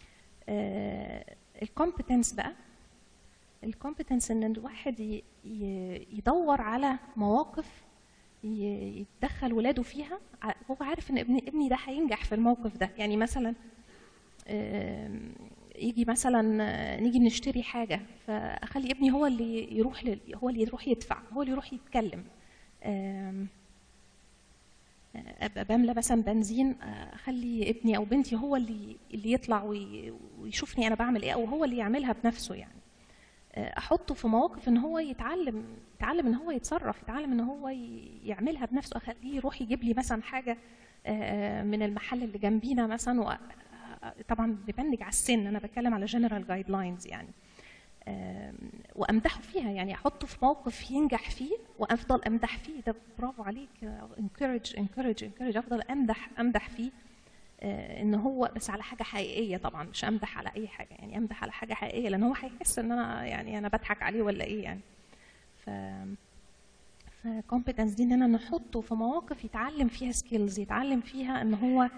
الكومبتنس بقى، الكومبتنس ان الواحد يدور على مواقف يتدخل ولاده فيها، هو عارف ان ابني ابني ده هينجح في الموقف ده. يعني مثلا يجي مثلا نيجي نشتري حاجه، فاخلي ابني هو اللي يروح ل... هو اللي يروح يدفع، هو اللي يروح يتكلم. ابقى بملى مثلا بنزين، اخلي ابني او بنتي هو اللي اللي يطلع ويشوفني انا بعمل ايه، او هو اللي يعملها بنفسه يعني. احطه في مواقف ان هو يتعلم يتعلم ان هو يتصرف، يتعلم ان هو يعملها بنفسه. اخليه يروح يجيب لي مثلا حاجه من المحل اللي جنبينا مثلا، طبعا ببنج على السن، انا بتكلم على جنرال جايد لاينز يعني، وامدحه فيها. يعني احطه في موقف ينجح فيه وافضل امدح فيه، ده برافو عليك، encourage encourage encourage، افضل امدح امدح فيه ان هو بس على حاجه حقيقيه طبعا، مش امدح على اي حاجه يعني، امدح على حاجه حقيقيه، لان هو هيحس ان انا يعني انا بضحك عليه ولا ايه يعني. ف فكومبتنس دي ان انا نحطه في مواقف يتعلم فيها سكيلز، يتعلم فيها ان هو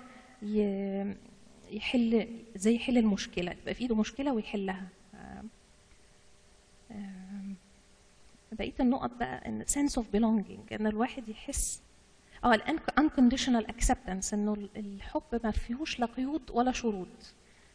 يحل، زي يحل المشكله، يبقى في ايده مشكله ويحلها. بقيه النقط بقى ان sense of belonging، ان الواحد يحس اه ال unconditional acceptance، انه الحب ما فيهوش لا قيود ولا شروط،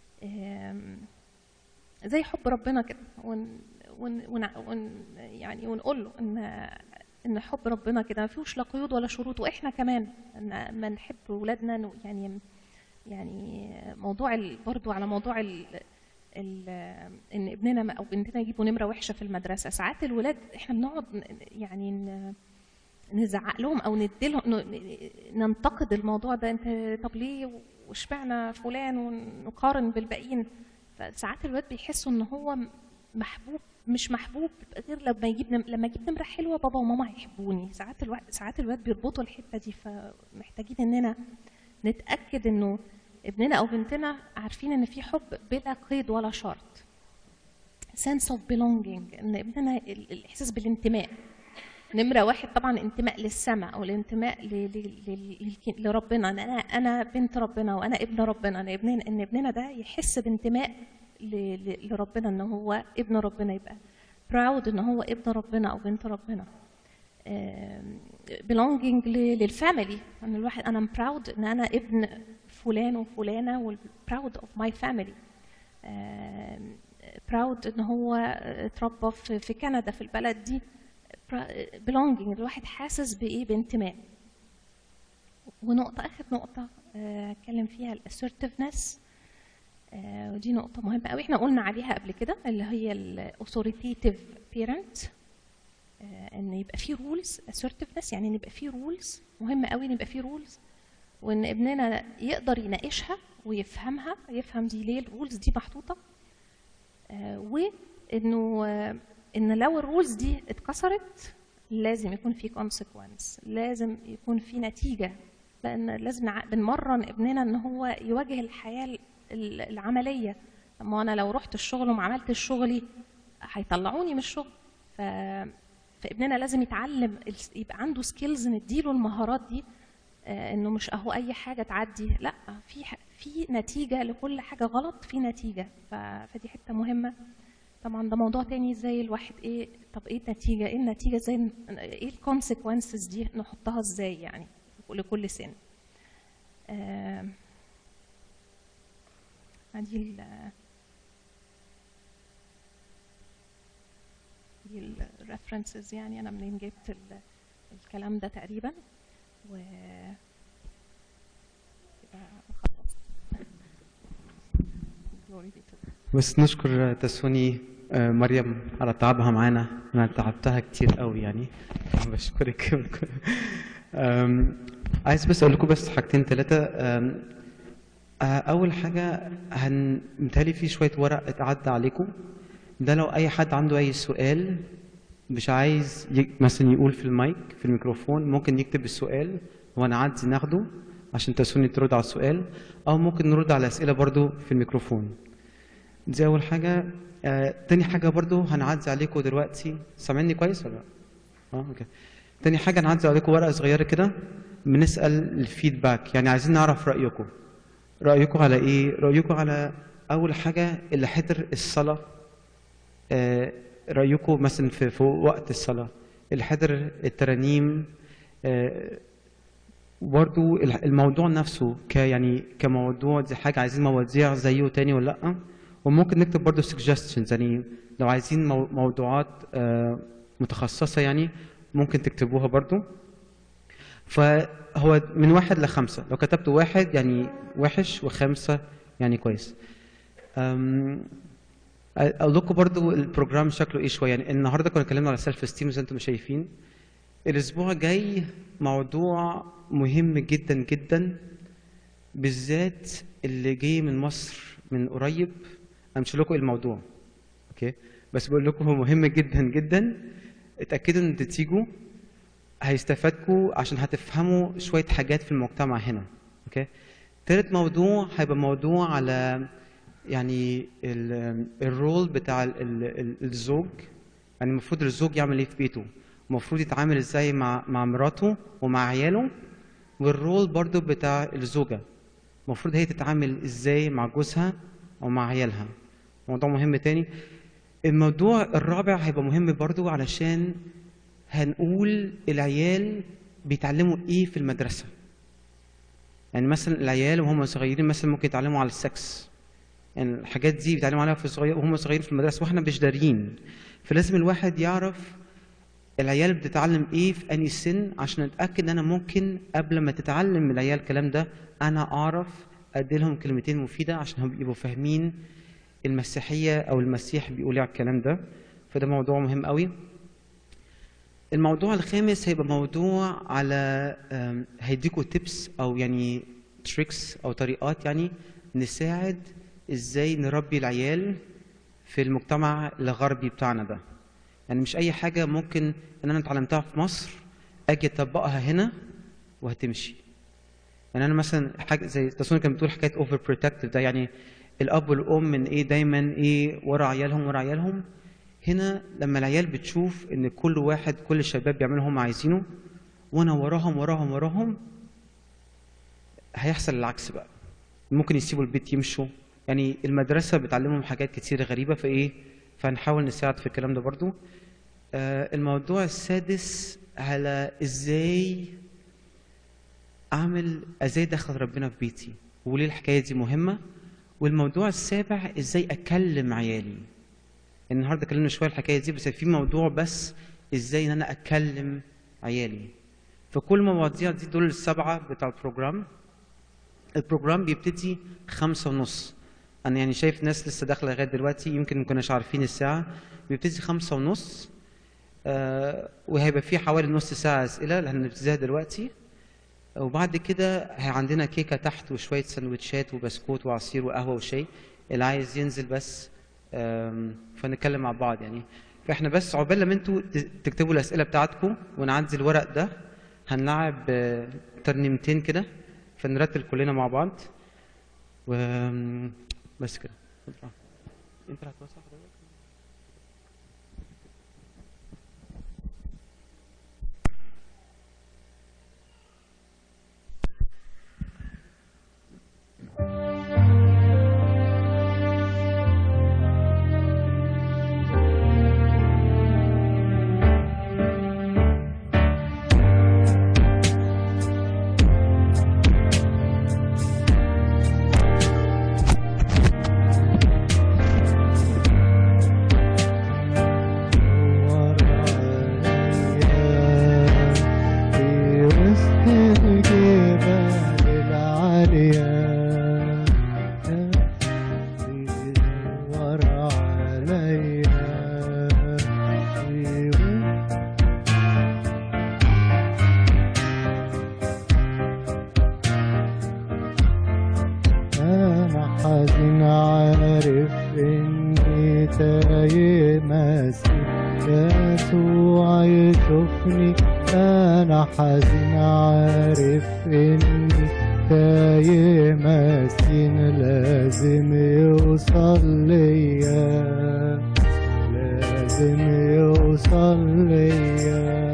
زي حب ربنا كده. ون ون ون يعني ونقول له ان ان حب ربنا كده ما فيهوش لا قيود ولا شروط. واحنا كمان ان ما نحب اولادنا يعني يعني موضوع برضو على موضوع ال ال ان ابننا او بنتنا يجيبوا نمره وحشه في المدرسه. ساعات الولاد احنا بنقعد يعني نزعق لهم او نديلهم ننتقد الموضوع ده، انت طب ليه واشمعنى فلان، ونقارن بالباقيين. فساعات الولاد بيحسوا ان هو محبوب مش محبوب غير لما يجيب نم... لما يجيب نمره حلوه بابا وماما هيحبوني. ساعات الوقت ساعات الولاد بيربطوا الحته دي، فمحتاجين اننا نتاكد انه ابننا او بنتنا عارفين ان في حب بلا قيد ولا شرط. sense of belonging، ان ابننا الاحساس بالانتماء نمره واحد طبعا، انتماء للسماء او الانتماء ل... ل... ل... لربنا، ان انا انا بنت ربنا وانا ابن ربنا، ان ابننا ان ابننا ده يحس بانتماء ل... ل... لربنا، ان هو ابن ربنا، يبقى براود ان هو ابن ربنا او بنت ربنا. belonging للفاميلي، ان الواحد انا براود ان انا ابن فلان وفلانه، والبراود اوف ماي فاميلي. براود ان هو اتربى في كندا في البلد دي. belonging الواحد حاسس بايه؟ بانتماء. ونقطه اخر نقطه اتكلم فيها الاسsertiveness، ودي نقطه مهمه قوي احنا قلنا عليها قبل كده، اللي هي الاوثوريتيف بيرنت، ان يبقى في رولز. assertiveness يعني ان يبقى في رولز، مهم قوي ان يبقى في رولز، وان ابننا يقدر يناقشها ويفهمها، يفهم دي ليه الرولز دي محطوطه، وانه ان لو الرولز دي اتكسرت لازم يكون في consequence، لازم يكون في نتيجه، لان لازم بنمرن ابننا ان هو يواجه الحياه العمليه. اما انا لو رحت الشغل وما عملتش شغلي هيطلعوني من الشغل. ف فابننا لازم يتعلم، يبقى عنده سكيلز نديله المهارات دي، انه مش اهو اي حاجه تعدي، لا، في في نتيجه لكل حاجه غلط، في نتيجه. فدي حته مهمه. طبعا ده موضوع تاني، ازاي الواحد ايه، طب ايه النتيجه، ايه النتيجه ازاي، ايه الكونسيكونسز دي نحطها ازاي يعني لكل سن. ادي references يعني انا منين جبت ال... الكلام ده تقريبا. و بس نشكر تسوني مريم على تعبها معانا، انا تعبتها كتير قوي يعني، بشكرك. عايز بس اقول لكم بس حاجتين ثلاثه. اول حاجه هنمتهيألي في شويه ورق اتعدى عليكم، ده لو اي حد عنده اي سؤال مش عايز مثلا يقول في المايك في الميكروفون، ممكن يكتب السؤال وانا عادي ناخده عشان تسوني ترد على السؤال، او ممكن نرد على اسئله برضو في الميكروفون. دي اول حاجه. آه، تاني حاجه برضو هنعدي عليكم دلوقتي، سامعني كويس ولا لا؟ اه اوكي. تاني حاجه هنعدي عليكم ورقه صغيره كده بنسال الفيدباك، يعني عايزين نعرف رايكم. رايكم على ايه؟ رايكم على اول حاجه اللي حضر الصلاه، آه، رايكم مثلا في, في وقت الصلاه، اللي حضر الترانيم، آه، برضو الموضوع نفسه ك يعني كموضوع، دي حاجه عايزين مواضيع زيه تاني ولا لا. وممكن نكتب برضو suggestions، يعني لو عايزين موضوعات متخصصه يعني ممكن تكتبوها برضو. فهو من واحد لخمسه، لو كتبت واحد يعني وحش وخمسه يعني كويس. اقول لكم برضو البروجرام شكله ايه شويه. يعني النهارده كنا اتكلمنا على سيلف استيم زي انتم شايفين. الاسبوع الجاي موضوع مهم جدا جدا، بالذات اللي جاي من مصر من قريب. انا مش هقول لكم ايه الموضوع اوكي، بس بقول لكم هو مهم جدا جدا. اتاكدوا ان تيجوا، هيستفادكم عشان هتفهموا شويه حاجات في المجتمع هنا اوكي. تالت موضوع هيبقى موضوع على يعني الرول بتاع الزوج، يعني المفروض الزوج يعمل ايه في بيته، المفروض يتعامل ازاي مع مع مراته ومع عياله، والرول برضو بتاع الزوجه المفروض هي تتعامل ازاي مع جوزها ومع عيالها. موضوع مهم تاني. الموضوع الرابع هيبقى مهم برضو علشان هنقول العيال بيتعلموا ايه في المدرسه. يعني مثلا العيال وهم صغيرين مثلا ممكن يتعلموا على السكس، يعني الحاجات دي بيتعلموا عليها في صغير وهم صغيرين في المدرسه واحنا مش دارين. فلازم الواحد يعرف العيال بتتعلم ايه في انهي سن، عشان اتاكد ان انا ممكن قبل ما تتعلم العيال الكلام ده انا اعرف ادي لهم كلمتين مفيده عشان هم يبقوا فاهمين المسيحيه او المسيح بيقول على الكلام ده. فده موضوع مهم قوي. الموضوع الخامس هيبقى موضوع على هيديكوا تيبس او يعني تريكس او طريقات يعني نساعد ازاي نربي العيال في المجتمع الغربي بتاعنا ده. يعني مش اي حاجه ممكن ان انا اتعلمتها في مصر اجي اطبقها هنا وهتمشي. يعني انا مثلا حاجه زي تسوني كانت بتقول حكايه اوفر بروتكتيف ده، يعني الاب والام من ايه دايما ايه ورا عيالهم ورا عيالهم. هنا لما العيال بتشوف ان كل واحد كل الشباب بيعملوا هم عايزينه وانا وراهم وراهم وراهم، هيحصل العكس بقى. ممكن يسيبوا البيت يمشوا. يعني المدرسه بتعلمهم حاجات كتير غريبه فايه، فهنحاول نساعد في الكلام ده برضو. آه الموضوع السادس على ازاي اعمل ازاي ادخل ربنا في بيتي وليه الحكايه دي مهمه. والموضوع السابع ازاي اكلم عيالي. النهارده اتكلمنا شويه الحكايه دي، بس في موضوع بس ازاي ان انا اكلم عيالي. فكل المواضيع دي دول السبعه بتاع البروجرام. البروجرام بيبتدي خمسة ونص. انا يعني شايف ناس لسه داخله لغايه دلوقتي يمكن ما كناش عارفين الساعه. بيبتدي خمسة ونص آه وهيبقى في حوالي نص ساعه اسئله اللي هنبتديها دلوقتي. وبعد كده عندنا كيكه تحت وشويه سندوتشات وبسكوت وعصير وقهوه وشاي، اللي عايز ينزل بس فنتكلم مع بعض يعني. فاحنا بس عقبال لما انتوا تكتبوا الاسئله بتاعتكم ونعدي الورق ده هنلعب ترنيمتين كده فنرتل كلنا مع بعض وبس كده. انت هتوسع حضرتك؟ حزين عارف إني تايه مسكين، يسوع يشوفني أنا حزين عارف إني تايه مسكين، لازم يوصل ليا لازم يوصل ليا.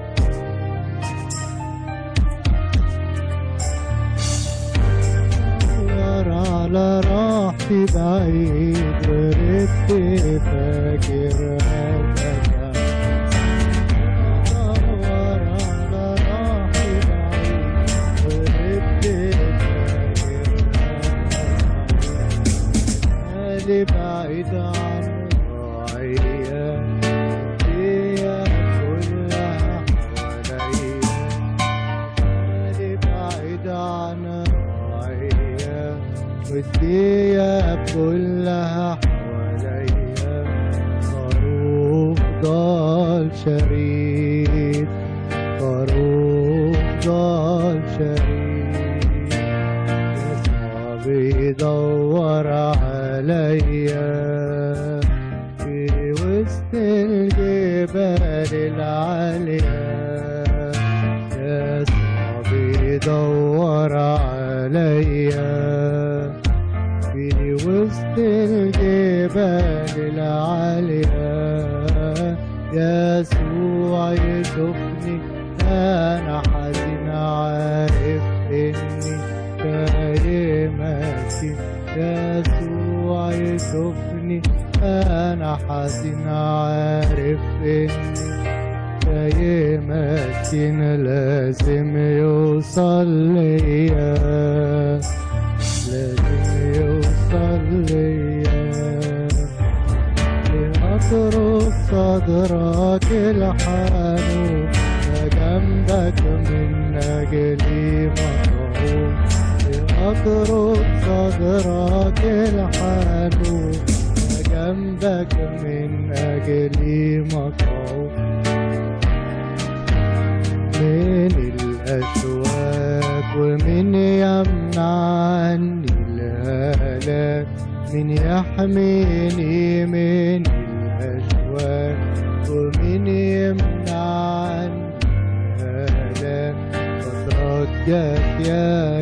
على راحتي بعيد وردت فاكر هذا، دور على راحتي بعيد وردت فاكر هذا، مالي بعيد عن راعية هي كلها حواليا، مالي بعيد عن والدنيا كلها حواليا، خروف ضال شريد خروف ضال شريد، يسوع بيدور عليا في وسط الجبال العالية، يسوع بيدور عليا في وسط الجبال العالية، يسوع يشوفني أنا حزين عارف إني تايه مسكين، يسوع يشوفني أنا حزين عارف إني تايه مسكين، لازم يوصل ليا لازم يوصل ليا، لأطرق صدرك الحنون، جنبك من أجلي مطعون، لأطرق صدرك الحنون، جنبك من أجلي مطعون، من الأشواك ومن يمنع عني الهلاك، من يحميني من الأشواك ومن يمنع عني الهلاك، بترجاك يا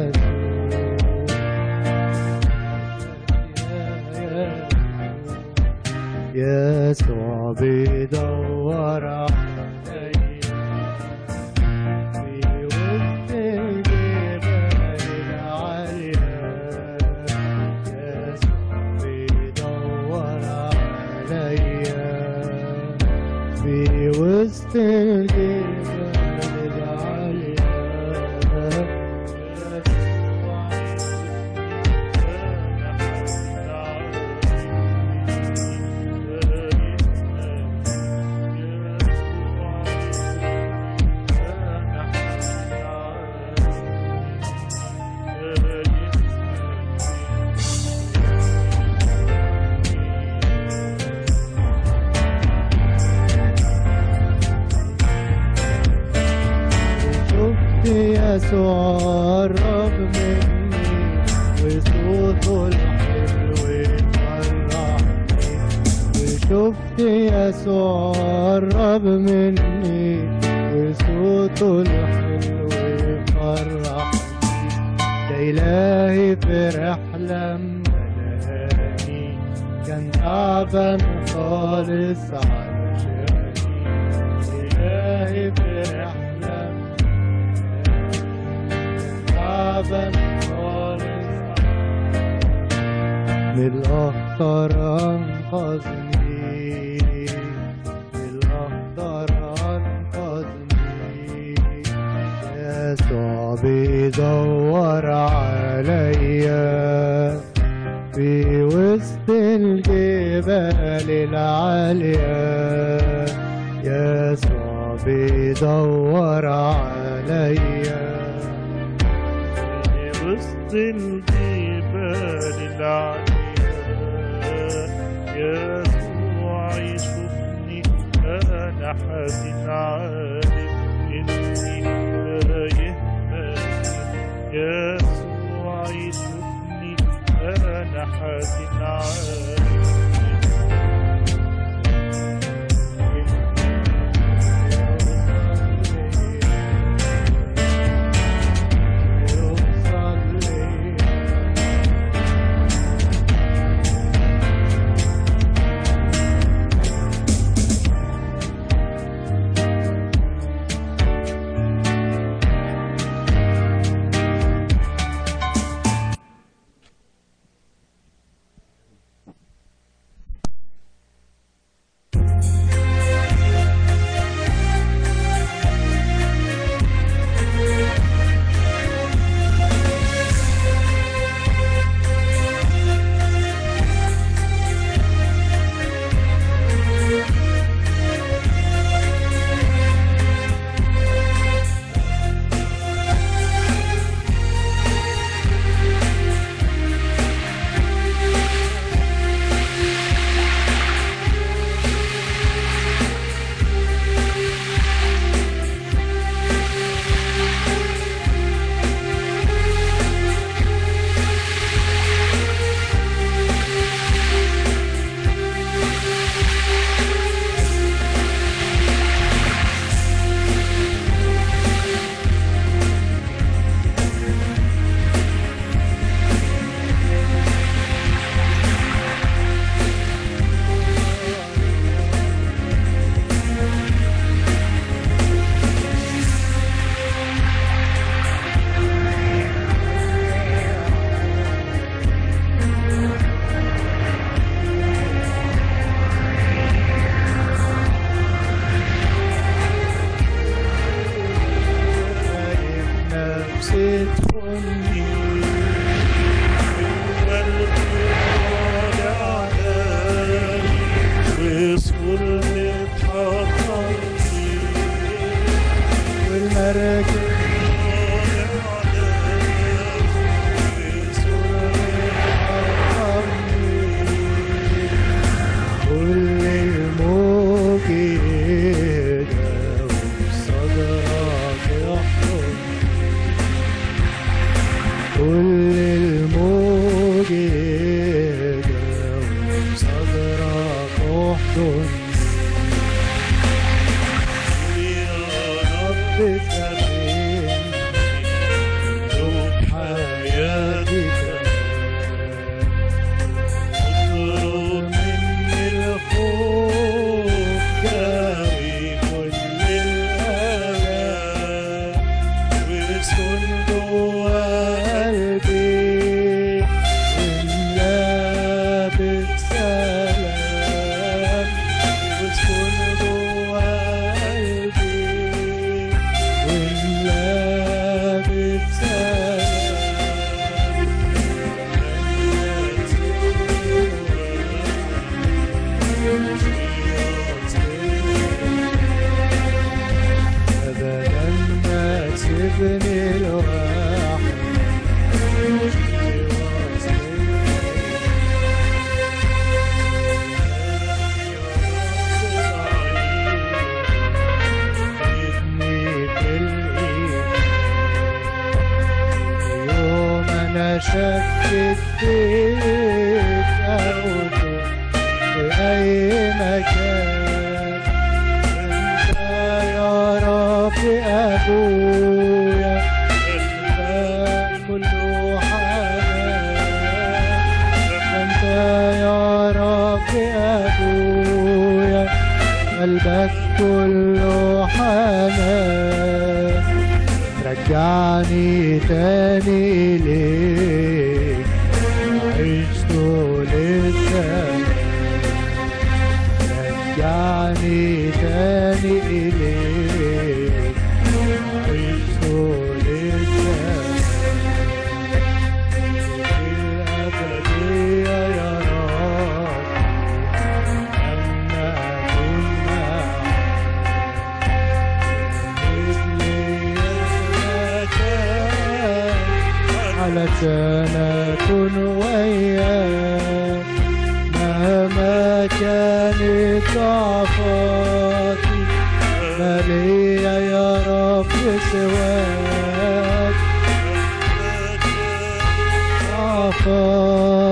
يسوع، يسوع بيدور عليا في وسط الجبال العالية، يسوع بيدور عليا في وسط الجبال العالية، يسوع قرب مني وصوته الحلو يفرحني، وشفت يسوع قرب مني وصوته الحلو يفرحني، ده إلهي فرح لما لقاني، كان تعبان خالص علشاني، إلهي فرح من الأخطر أنقذني، من الأخطر أنقذني، يسوع بيدور عليا في وسط الجبال العالية، يسوع بيدور عليا وسط الجبال العالية، يسوع يشوفني أنا حزين عارف إني تايه مسكين، يسوع يشوفني عالم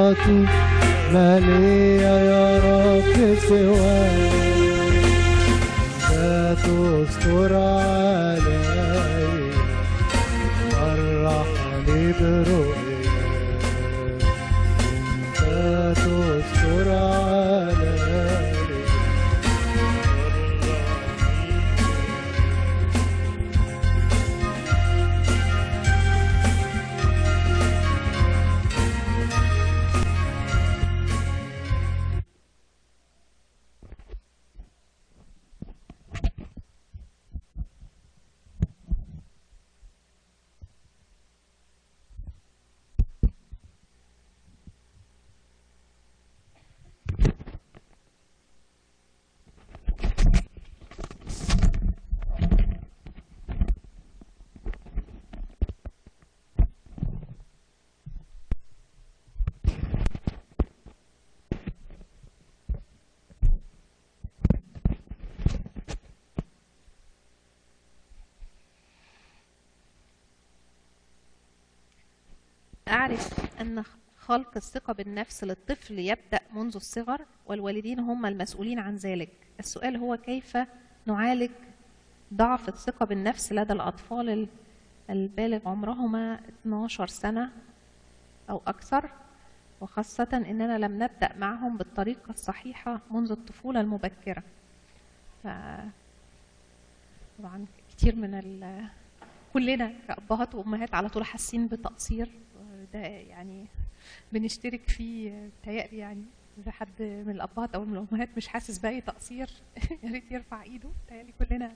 طلباتي ما ليا يا رب سواك، لا تستر علي فرحني برؤياك، لا تستر علي. أعرف أن خلق الثقة بالنفس للطفل يبدأ منذ الصغر والوالدين هم المسؤولين عن ذلك. السؤال هو كيف نعالج ضعف الثقة بالنفس لدى الأطفال البالغ عمرهما اثناشر سنة أو أكثر، وخاصة أننا لم نبدأ معهم بالطريقة الصحيحة منذ الطفولة المبكرة. طبعا كتير من ال... كلنا كأبهات وأمهات على طول حاسين بتقصير، ده يعني بنشترك فيه. بتهيألي يعني إذا حد من الأبهات أو من الأمهات مش حاسس بأي تقصير يا ريت يرفع إيده. بتهيألي كلنا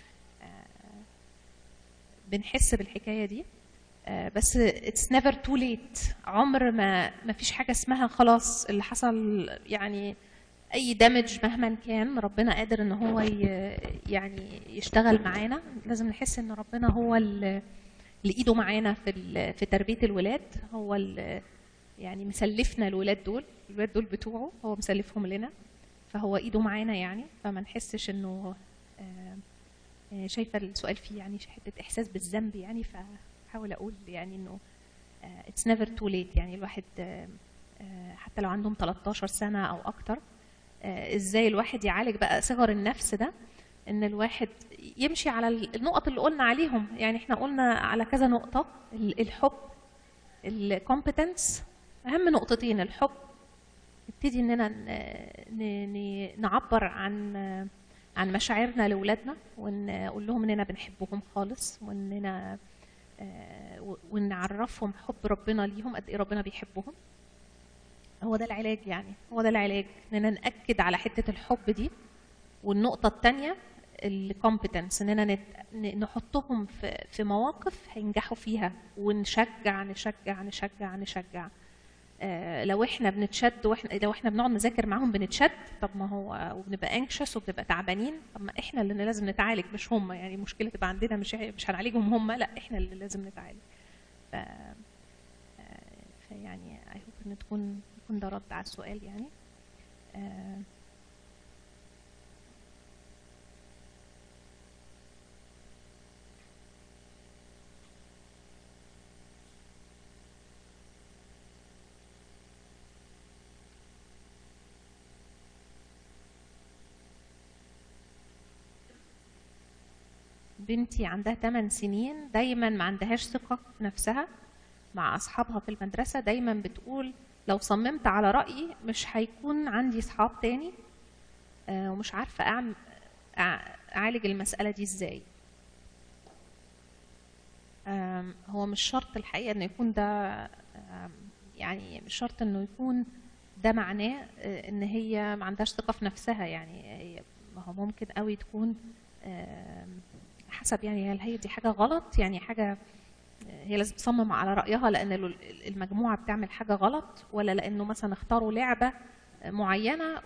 بنحس بالحكاية دي، بس it's never too late. عمر ما ما فيش حاجة اسمها خلاص اللي حصل يعني أي دامج مهما كان ربنا قادر إن هو يعني يشتغل معانا. لازم نحس إن ربنا هو اللي ايده معانا في في تربيه الولاد، هو يعني مسلفنا الولاد دول، الولاد دول بتوعه هو مسلفهم لنا، فهو ايده معانا يعني. فما نحسش انه شايفه السؤال فيه يعني حته احساس بالذنب يعني، فحاول اقول يعني انه اتس نيفر تو ليت. يعني الواحد حتى لو عندهم تلتاشر سنه او اكتر، ازاي الواحد يعالج بقى صغر النفس ده؟ ان الواحد يمشي على النقط اللي قلنا عليهم. يعني احنا قلنا على كذا نقطة. الحب، الكومبتنس، اهم نقطتين. الحب نبتدي اننا نعبر عن عن مشاعرنا لاولادنا ونقول لهم اننا بنحبهم خالص، واننا ونعرفهم حب ربنا ليهم، قد ايه ربنا بيحبهم. هو ده العلاج يعني، هو ده العلاج اننا نأكد على حتة الحب دي. والنقطة الثانية الكومبتنس، اننا نحطهم في في مواقف هينجحوا فيها، ونشجع نشجع نشجع نشجع. آه لو احنا بنتشد، واحنا لو احنا بنقعد نذاكر معاهم بنتشد، طب ما هو وبنبقى انكشس وبنبقى تعبانين، طب ما احنا اللي لازم نتعالج مش هم. يعني المشكلة تبقى عندنا، مش مش هنعالجهم هم، لا احنا اللي لازم نتعالج. ف فيعني اي هوب ان تكون يكون ده رد على السؤال يعني. آه بنتي عندها ثمان سنين، دايما ما عندهاش ثقة في نفسها مع أصحابها في المدرسة. دايما بتقول لو صممت على رأيي مش هيكون عندي صحاب تاني، ومش عارفة أعمل أعالج المسألة دي إزاي. هو مش شرط الحقيقة إنه يكون ده، يعني مش شرط إنه يكون ده معناه إن هي ما عندهاش ثقة في نفسها. يعني ما هو ممكن قوي تكون حسب، يعني هل هي دي حاجة غلط، يعني حاجة هي لازم تصمم على رأيها لأن المجموعة بتعمل حاجة غلط، ولا لأنه مثلا اختاروا لعبة معينة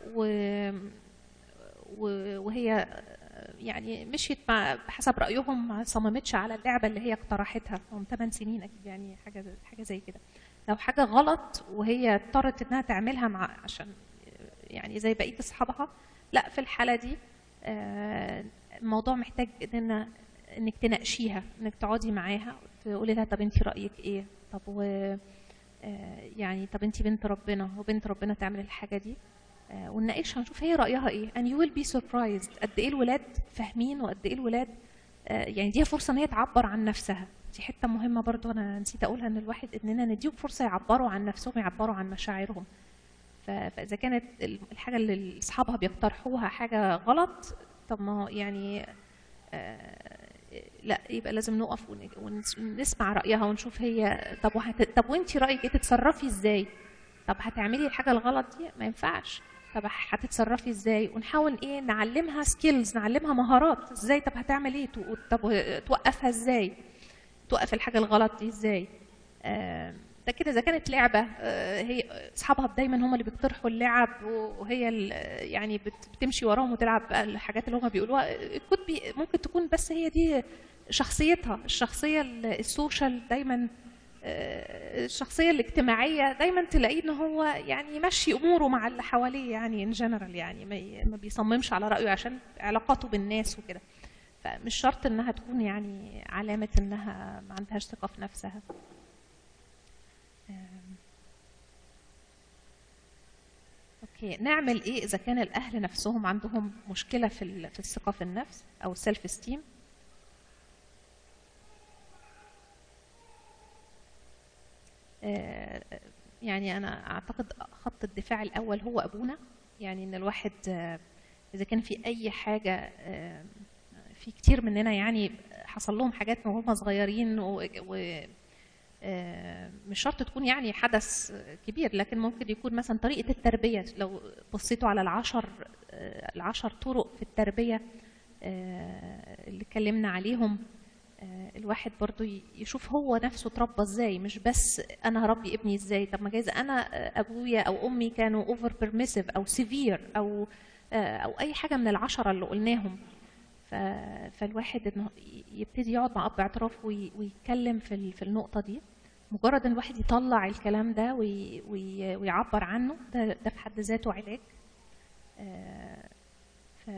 وهي يعني مشيت بحسب رأيهم، ما صممتش على اللعبة اللي هي اقترحتها. هم ثمان سنين أكيد، يعني حاجة حاجة زي كده. لو حاجة غلط وهي اضطرت إنها تعملها مع عشان يعني زي بقية أصحابها، لا، في الحالة دي الموضوع محتاج إن انك تناقشيها، انك تقعدي معاها تقولي لها طب انت رايك ايه، طب و آه، يعني طب انت بنت ربنا وبنت ربنا تعمل الحاجه دي، آه، ونناقشها ونشوف هي رايها ايه. and you will be surprised قد ايه الولاد فاهمين وقد ايه الولاد آه، يعني دي فرصه ان هي تعبر عن نفسها. دي حته مهمه برضو انا نسيت اقولها، ان الواحد اننا نديهم فرصه يعبروا عن نفسهم، يعبروا عن مشاعرهم. ف- فاذا كانت الحاجه اللي اصحابها بيقترحوها حاجه غلط، طب ما هو يعني آه، لا يبقى لازم نقف ون- ونس- ونسمع رايها ونشوف هي طب وهت... طب وانت رايك ايه، تتصرفي ازاي؟ طب هتعملي الحاجه الغلط دي ما ينفعش، طب هتتصرفي ازاي؟ ونحاول ايه نعلمها سكيلز، نعلمها مهارات ازاي، طب هتعمل ايه، تو- طب توقفها ازاي، توقف الحاجه الغلط دي ازاي. آه، ده كده اذا كانت لعبه، آه، هي اصحابها دايما هم اللي بيقترحوا اللعب، وهي ال- يعني بت- بتمشي وراهم وتلعب بقى الحاجات اللي هم بيقولوها. الكود بي ممكن تكون بس هي دي شخصيتها، الشخصيه ال- السوشيال دايما، آه، الشخصيه الاجتماعيه دايما تلاقيه ان هو يعني يمشي اموره مع اللي حواليه، يعني ان جنرال، يعني ما ي- ما بيصممش على رايه عشان علاقاته بالناس وكده. فمش شرط انها تكون يعني علامه انها ما عندهاش ثقه في نفسها. آم، اوكي، نعمل ايه اذا كان الاهل نفسهم عندهم مشكله في ال- في الثقه في النفس او السيلف استيم؟ يعني انا اعتقد خط الدفاع الاول هو ابونا. يعني ان الواحد آه، اذا كان في اي حاجه، آه، في كتير مننا يعني حصل لهم حاجات وهم صغيرين، و و- آه، مش شرط تكون يعني حدث كبير، لكن ممكن يكون مثلا طريقة التربية. لو بصيتوا على العشر آه، العشر طرق في التربية آه، اللي اتكلمنا عليهم، آه، الواحد برضو ي- يشوف هو نفسه اتربى ازاي، مش بس انا هربي ابني ازاي. طب ما جايز انا آه، ابويا او امي كانوا اوفر بيرميسيف او سيفير او آه، او اي حاجة من العشرة اللي قلناهم. ف- فالواحد انه يبتدي يقعد مع اب اعتراف وي- ويتكلم في ال- في النقطه دي. مجرد ان الواحد يطلع الكلام ده وي- وي- ويعبر عنه، ده ده في حد ذاته علاج. آه، ف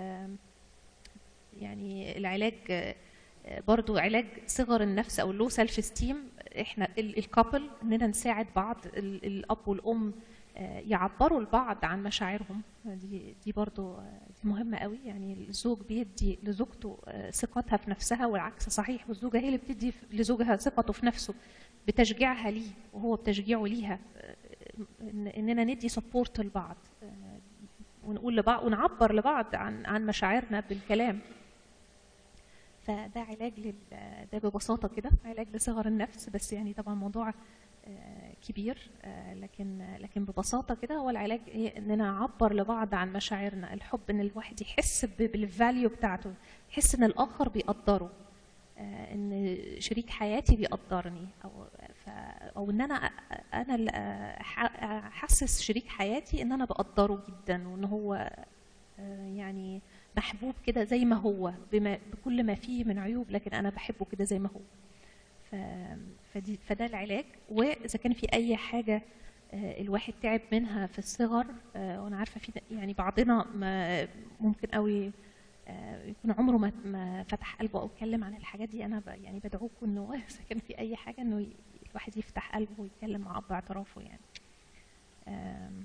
يعني العلاج آه، برضو علاج صغر النفس او اللو سيلف استيم. احنا الكابل اننا نساعد بعض، ال- الاب والام آه، يعبروا لبعض عن مشاعرهم. دي دي برضو آه، دي مهمه قوي. يعني الزوج بيدي لزوجته آه، ثقتها في نفسها، والعكس صحيح، والزوجه هي اللي بتدي لزوجها ثقته في نفسه بتشجيعها ليه وهو بتشجيعه ليها. آه، إن- اننا ندي سبورت لبعض، آه، ونقول لبعض ونعبر لبعض عن عن مشاعرنا بالكلام. فده علاج لل... ده ببساطة كده علاج لصغر النفس. بس يعني طبعا موضوع آه، كبير، آه، لكن لكن ببساطة كده هو العلاج هي اننا نعبر لبعض عن مشاعرنا. الحب ان الواحد يحس بالفاليو بتاعته، يحس ان الاخر بيقدره، آه، ان شريك حياتي بيقدرني، او ف... او ان انا انا اللي أح- احسس شريك حياتي ان انا بقدره جدا، وان هو آه، يعني محبوب كده زي ما هو، بما بكل ما فيه من عيوب، لكن انا بحبه كده زي ما هو. ف... فدي فده العلاج. واذا كان في اي حاجه آه، الواحد تعب منها في الصغر، آه، وانا عارفه في يعني بعضنا ما ممكن قوي آه، يكون عمره ما ما فتح قلبه او اتكلم عن الحاجات دي. انا ب... يعني بدعوكم انه اذا كان في اي حاجه انه ي- الواحد يفتح قلبه ويتكلم مع اب اعترافه يعني. آم،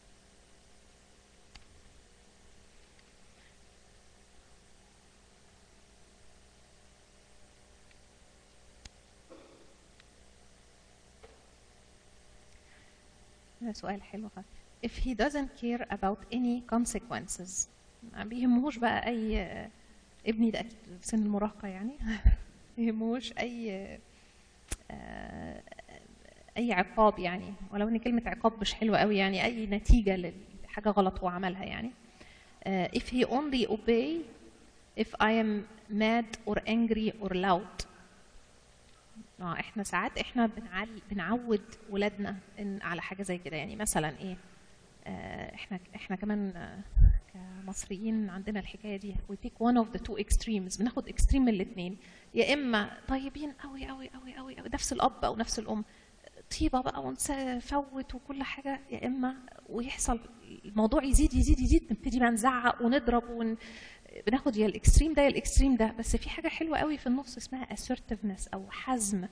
ده سؤال حلو خالص. If he doesn't care about any consequences، ما بيهمهوش بقى أي، ابني ده أكيد في سن المراهقة يعني ما بيهمهوش أي آه، أي عقاب يعني، ولو إن كلمة عقاب مش حلوة قوي، يعني أي نتيجة لحاجة غلط هو عملها يعني. آه، if he only obey if I am mad or angry or loud. اه احنا ساعات احنا بنعل... بنعود ولادنا إن على حاجه زي كده. يعني مثلا ايه، آه احنا احنا كمان آه كمصريين عندنا الحكايه دي we take one of the two extremes، بناخد extreme من الاثنين. يا اما طيبين قوي قوي قوي قوي قوي نفس الاب او نفس الام، طيبه بقى ونفوت وكل حاجه، يا اما ويحصل الموضوع يزيد يزيد يزيد نبتدي بقى نزعق ونضرب ون... بناخد يا الاكستريم ده يا الاكستريم ده. بس في حاجه حلوه قوي في النص اسمها assertiveness او حزم،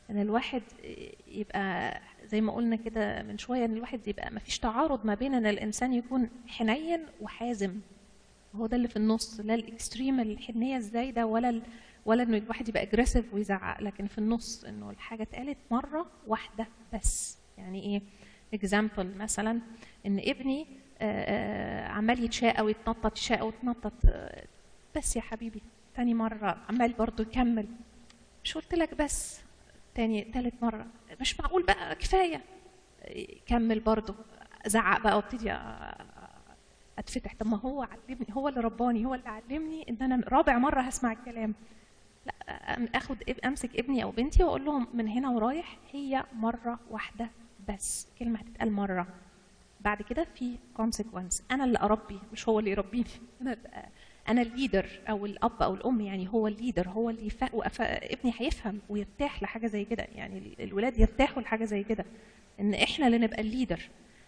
ان الواحد يبقى زي ما قلنا كده من شويه، ان الواحد يبقى ما فيش تعارض ما بين ان الانسان يكون حنين وحازم، هو ده اللي في النص، لا الاكستريم الحنيه الزايده ولا ال... ولا انه الواحد يبقى اجريسيف ويزعق، لكن في النص انه الحاجه اتقالت مره واحده بس. يعني ايه اكزامبل مثلا ان ابني عمال يتشاقى ويتنطط يتشاقى ويتنطط، بس يا حبيبي تاني مره عمال برضه يكمل، مش قلت لك بس، تاني تالت مره مش معقول بقى كفايه، كمل برضه، زعق بقى وابتدي اتفتح. طب ما هو علمني، هو اللي رباني، هو اللي علمني ان انا رابع مره هسمع الكلام. لا، اخد امسك ابني او بنتي واقول لهم من هنا ورايح هي مره واحده بس، كلمه هتتقال مره، بعد كده في consequence، انا اللي اربي مش هو اللي يربيني، انا انا الليدر او الاب او الام، يعني هو الليدر، هو اللي يفهم، ابني هيفهم ويرتاح لحاجه زي كده، يعني الولاد يرتاحوا لحاجه زي كده، ان احنا اللي نبقى الليدر.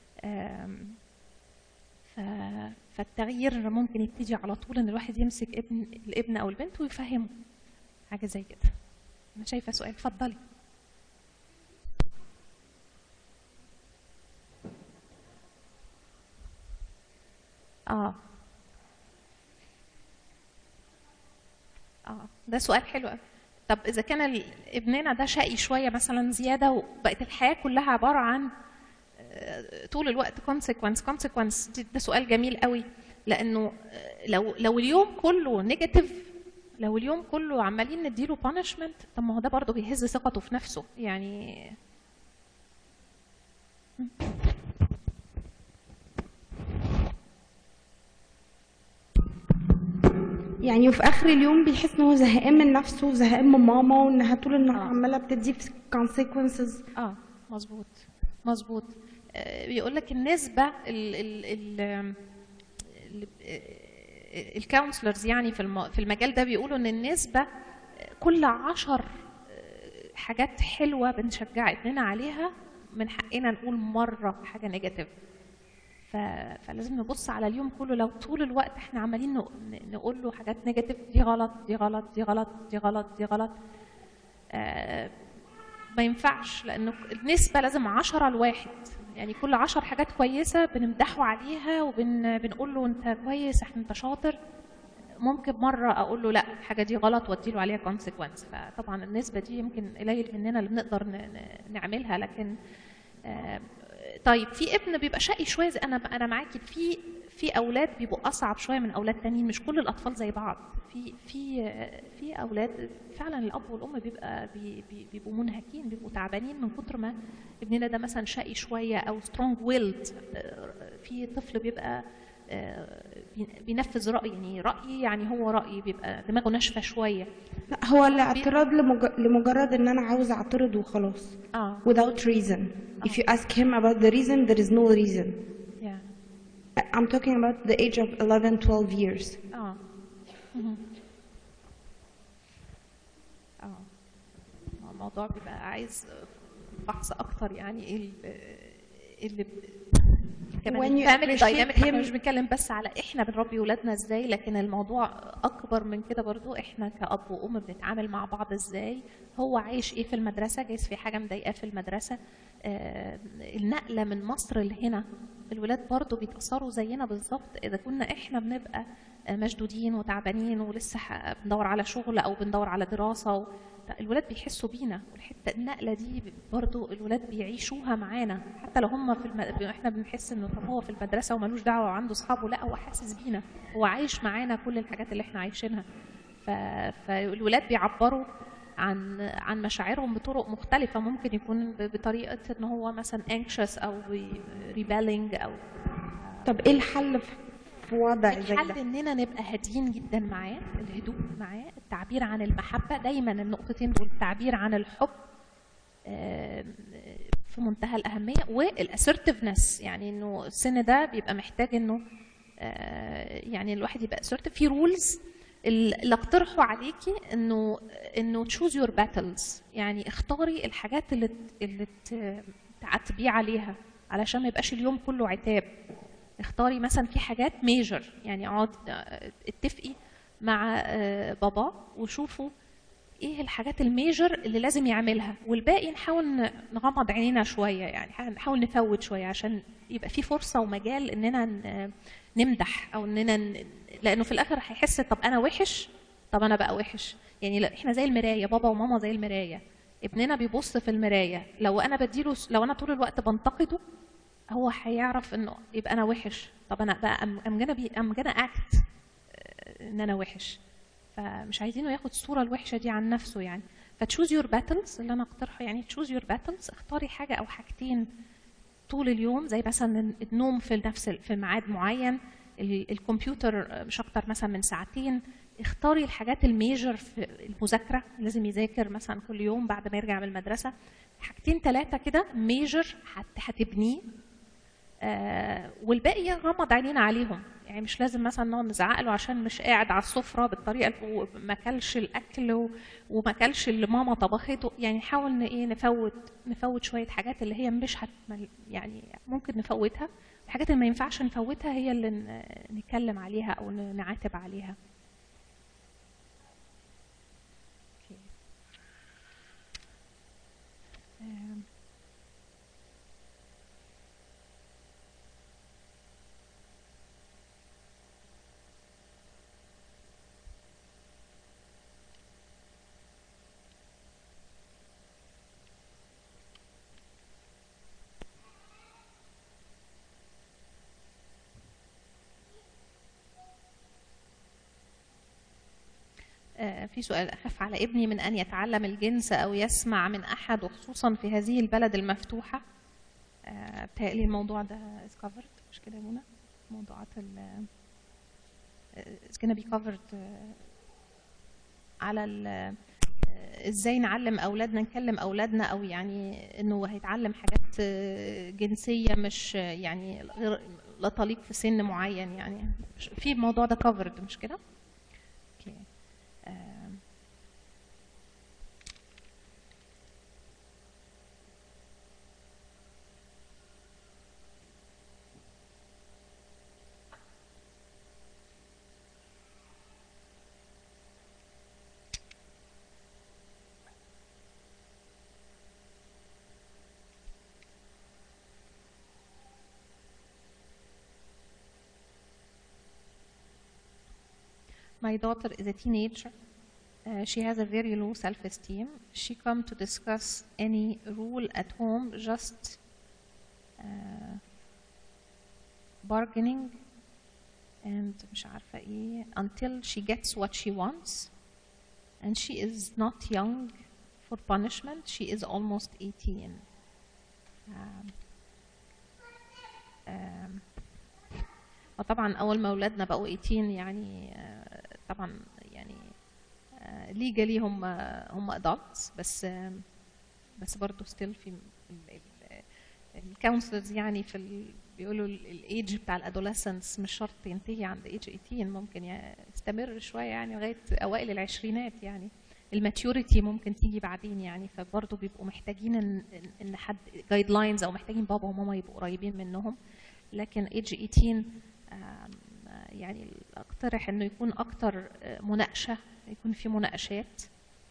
فالتغيير ممكن يبتدي على طول ان الواحد يمسك ابن الابن او البنت ويفهمه حاجه زي كده. انا شايفه سؤال، اتفضلي. اه اه ده سؤال حلو قوي. طب اذا كان ابننا ده شقي شويه مثلا زياده، وبقت الحياه كلها عباره عن طول الوقت consequence consequence، ده سؤال جميل قوي، لانه لو لو اليوم كله نيجاتيف، لو اليوم كله عمالين نديله punishment، طب ما هو ده برضه بيهز ثقته في نفسه. يعني يعني وفي اخر اليوم بيحس ان هو زهقان من نفسه وزهقان من ماما، وانها طول النهار عماله بتدي consequences. اه مظبوط مظبوط. بيقول لك النسبه ال ال ال الكونسلرز يعني في في المجال ده بيقولوا ان النسبه كل عشر حاجات حلوه بنشجع ابننا عليها من حقنا نقول مره حاجه نيجاتيف. فلازم نبص على اليوم كله، لو طول الوقت احنا عمالين نقول له حاجات نيجاتيف، دي غلط دي غلط دي غلط دي غلط دي غلط، آه ما ينفعش، لانه النسبه لازم عشرة لواحد، يعني كل عشر حاجات كويسه بنمدحه عليها وبنقول له انت كويس، احنا انت شاطر. ممكن مره اقول له لا الحاجه دي غلط وادي له عليها كونسيكونس. فطبعا النسبه دي يمكن قليل مننا اللي بنقدر نعملها، لكن آه طيب في ابن بيبقى شقي شويه، انا انا معاكي، في في اولاد بيبقوا اصعب شويه من اولاد تانيين، مش كل الاطفال زي بعض. في في في اولاد فعلا الاب والام بيبقى بي بيبقوا منهكين، بيبقوا تعبانين من كتر ما ابننا ده مثلا شقي شويه او سترونج ويلد. في طفل بيبقى بينفذ راي، يعني راي يعني هو راي، بيبقى دماغه ناشفه شويه. لا، هو الاعتراض لمجرد ان انا عاوز اعترض وخلاص. اه without reason. If you ask him about the reason, there is no reason. Yeah. I'm talking about the age of eleven, twelve years. اه اه الموضوع بيبقى عايز بحث اكتر، يعني ايه اللي كمان الفاميلي دايناميك. احنا مش بنتكلم بس على احنا بنربي ولادنا ازاي، لكن الموضوع اكبر من كده برضو. احنا كأب وام بنتعامل مع بعض ازاي، هو عايش ايه في المدرسه، جايز في حاجه مضايقاه في المدرسه. آه النقله من مصر لهنا، الولاد برضو بيتاثروا زينا بالظبط. اذا كنا احنا بنبقى مشدودين وتعبانين ولسه بندور على شغل او بندور على دراسه و... الولاد بيحسوا بينا، والحته النقله دي برضو الولاد بيعيشوها معانا، حتى لو هم في الم... احنا بنحس انه طب هو في المدرسه ومالوش دعوه وعنده اصحابه، لا هو حاسس بينا، هو عايش معانا كل الحاجات اللي احنا عايشينها. ف... فالولاد بيعبروا عن عن مشاعرهم بطرق مختلفه، ممكن يكون بطريقه ان هو مثلا anxious او rebelling او. طب ايه الحل في وضع زي ده؟ الحل اننا نبقى هاديين جدا معاه، الهدوء معاه، التعبير عن المحبه، دايما النقطتين دول، التعبير عن الحب في منتهى الاهميه، والاسرتفنس، يعني انه السن ده بيبقى محتاج انه يعني الواحد يبقى اسرتف. في رولز اللي اقترحوا عليكي انه انه تشوز يور باتلز، يعني اختاري الحاجات اللي اللي تعاتبيه عليها علشان ما يبقاش اليوم كله عتاب. اختاري مثلا في حاجات ميجر، يعني اقعدي اتفقي مع بابا وشوفوا ايه الحاجات الميجر اللي لازم يعملها، والباقي نحاول نغمض عينينا شويه، يعني نحاول نفوت شويه عشان يبقى في فرصه ومجال اننا نمدح او اننا ن... لانه في الاخر هيحس طب انا وحش، طب انا بقى وحش. يعني لا احنا زي المرايه، بابا وماما زي المرايه، ابننا بيبص في المرايه، لو انا بديله لو انا طول الوقت بنتقده هو هيعرف انه يبقى انا وحش، طب انا بقى ام جانا بي ام جانا اكت ان انا وحش، فمش عايزينه ياخد الصوره الوحشه دي عن نفسه يعني. فتشوز يور باتلز اللي انا اقترحه، يعني تشوز يور باتلز، اختاري حاجه او حاجتين طول اليوم، زي مثلا النوم في نفس في ميعاد معين، الكمبيوتر مش اكتر مثلا من ساعتين. اختاري الحاجات الميجر في المذاكره، لازم يذاكر مثلا كل يوم بعد ما يرجع من المدرسه، حاجتين ثلاثه كده ميجر هتبنيه، آه والباقي غمض عينينا عليهم. يعني مش لازم مثلا نقعد نزعق له عشان مش قاعد على السفره بالطريقه وما كلش الاكل وما كلش اللي ماما طبخته. يعني نحاول ايه نفوت نفوت شويه حاجات اللي هي مش هت يعني ممكن نفوتها، الحاجات اللي ما ينفعش نفوتها هي اللي نتكلم عليها او نعاتب عليها. في سؤال: أخاف على ابني من أن يتعلم الجنس أو يسمع من أحد، وخصوصا في هذه البلد المفتوحة. بتهيألي الموضوع ده is covered، مش كده يا منى؟ موضوعات ال is gonna be covered على ال ازاي نعلم أولادنا، نكلم أولادنا، أو يعني إنه هيتعلم حاجات جنسية مش يعني غير لا تليق في سن معين. يعني في الموضوع ده covered، مش كده؟ اوكي. My daughter is a teenager. Uh, she has a very low self-esteem. She come to discuss any rule at home, just uh, bargaining and مش عارفة إيه until she gets what she wants. And she is not young for punishment. She is almost eighteen. Um, um, وطبعا أول ما أولادنا بقوا eighteen يعني طبعا يعني legally هم هم adults، بس بس برضه still في الكونسلرز يعني في ال بيقولوا الايدج بتاع الادوليسنس مش شرط ينتهي عند ايدج eighteen، ممكن يستمر شويه يعني لغايه اوائل العشرينات. يعني الماتيوريتي ممكن تيجي بعدين يعني، فبرضه بيبقوا محتاجين ان ان حد جايد لاينز، او محتاجين بابا وماما يبقوا قريبين منهم. لكن ايدج eighteen يعني اقترح انه يكون اكتر مناقشه، يكون في مناقشات.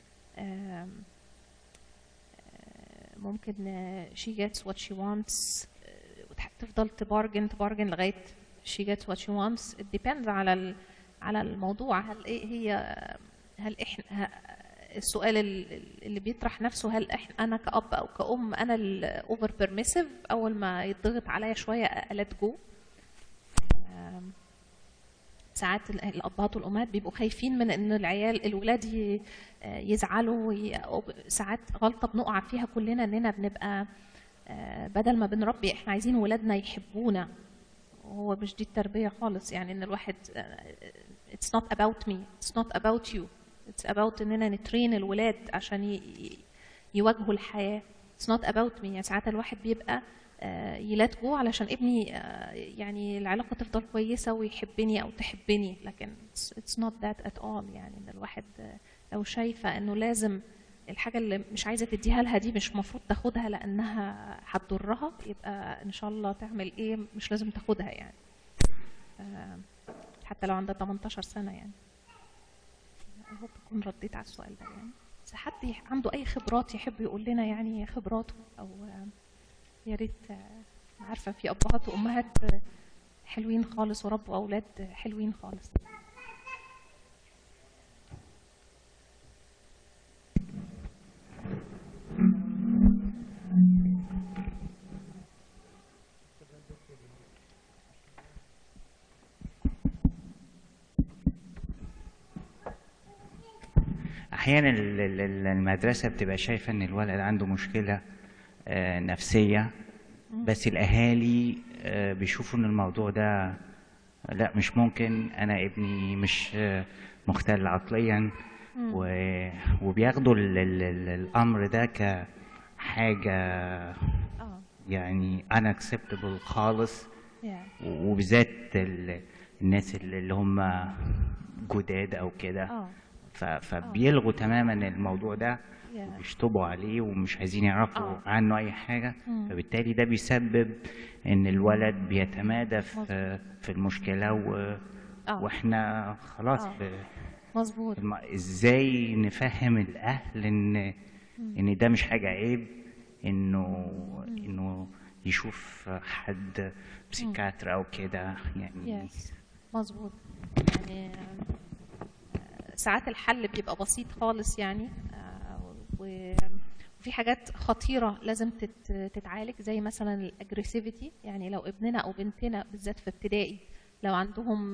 ممكن she gets what she wants، تفضل تبارجن تبارجن لغايه she gets what she wants. it depends على على الموضوع. هل ايه هي هل احنا السؤال اللي بيطرح نفسه، هل احنا انا كأب او كأم انا الاوفر بيرميسيف، اول ما يتضغط عليا شويه ألت جو. ساعات الابهات والامهات بيبقوا خايفين من ان العيال الولاد يزعلوا. ساعات غلطه بنقع فيها كلنا، اننا بنبقى بدل ما بنربي احنا عايزين ولادنا يحبونا، وهو مش دي التربيه خالص. يعني ان الواحد it's not about me, it's not about you, it's about اننا نترين الولاد عشان يواجهوا الحياه. it's not about me. يعني ساعات الواحد بيبقى يلات جو علشان ابني يعني العلاقه تفضل كويسه ويحبني او تحبني، لكن it's not that at all. يعني ان الواحد لو شايفه انه لازم الحاجه اللي مش عايزه تديها لها دي مش مفروض تاخدها لانها هتضرها، يبقى ان شاء الله تعمل ايه، مش لازم تاخدها يعني، حتى لو عندها تمنتاشر سنه. يعني I hope اكون رديت على السؤال ده يعني. حد عنده اي خبرات يحب يقول لنا يعني خبراته، او يا ريت. عارفه في ابهات وامهات حلوين خالص وربوا اولاد حلوين خالص. احيانا المدرسه بتبقى شايفه ان الولد عنده مشكله نفسيه، بس الاهالي بيشوفوا ان الموضوع ده لا مش ممكن، انا ابني مش مختل عقليا، وبياخدوا الامر ده كحاجه يعني unacceptable خالص. وبالذات الناس اللي هم جداد او كده، فبيلغوا تماما الموضوع ده وبيشطبوا عليه ومش عايزين يعرفوا عنه اي حاجه. فبالتالي ده بيسبب ان الولد بيتمادى في في المشكله و... واحنا خلاص مظبوط. ازاي نفهم الاهل ان ان ده مش حاجه عيب انه انه يشوف حد بسيكاتر او كده يعني. مظبوط. يعني ساعات الحل بيبقى بسيط خالص يعني، وفي حاجات خطيرة لازم تتعالج، زي مثلا الاجريسيفيتي. يعني لو ابننا او بنتنا بالذات في ابتدائي لو عندهم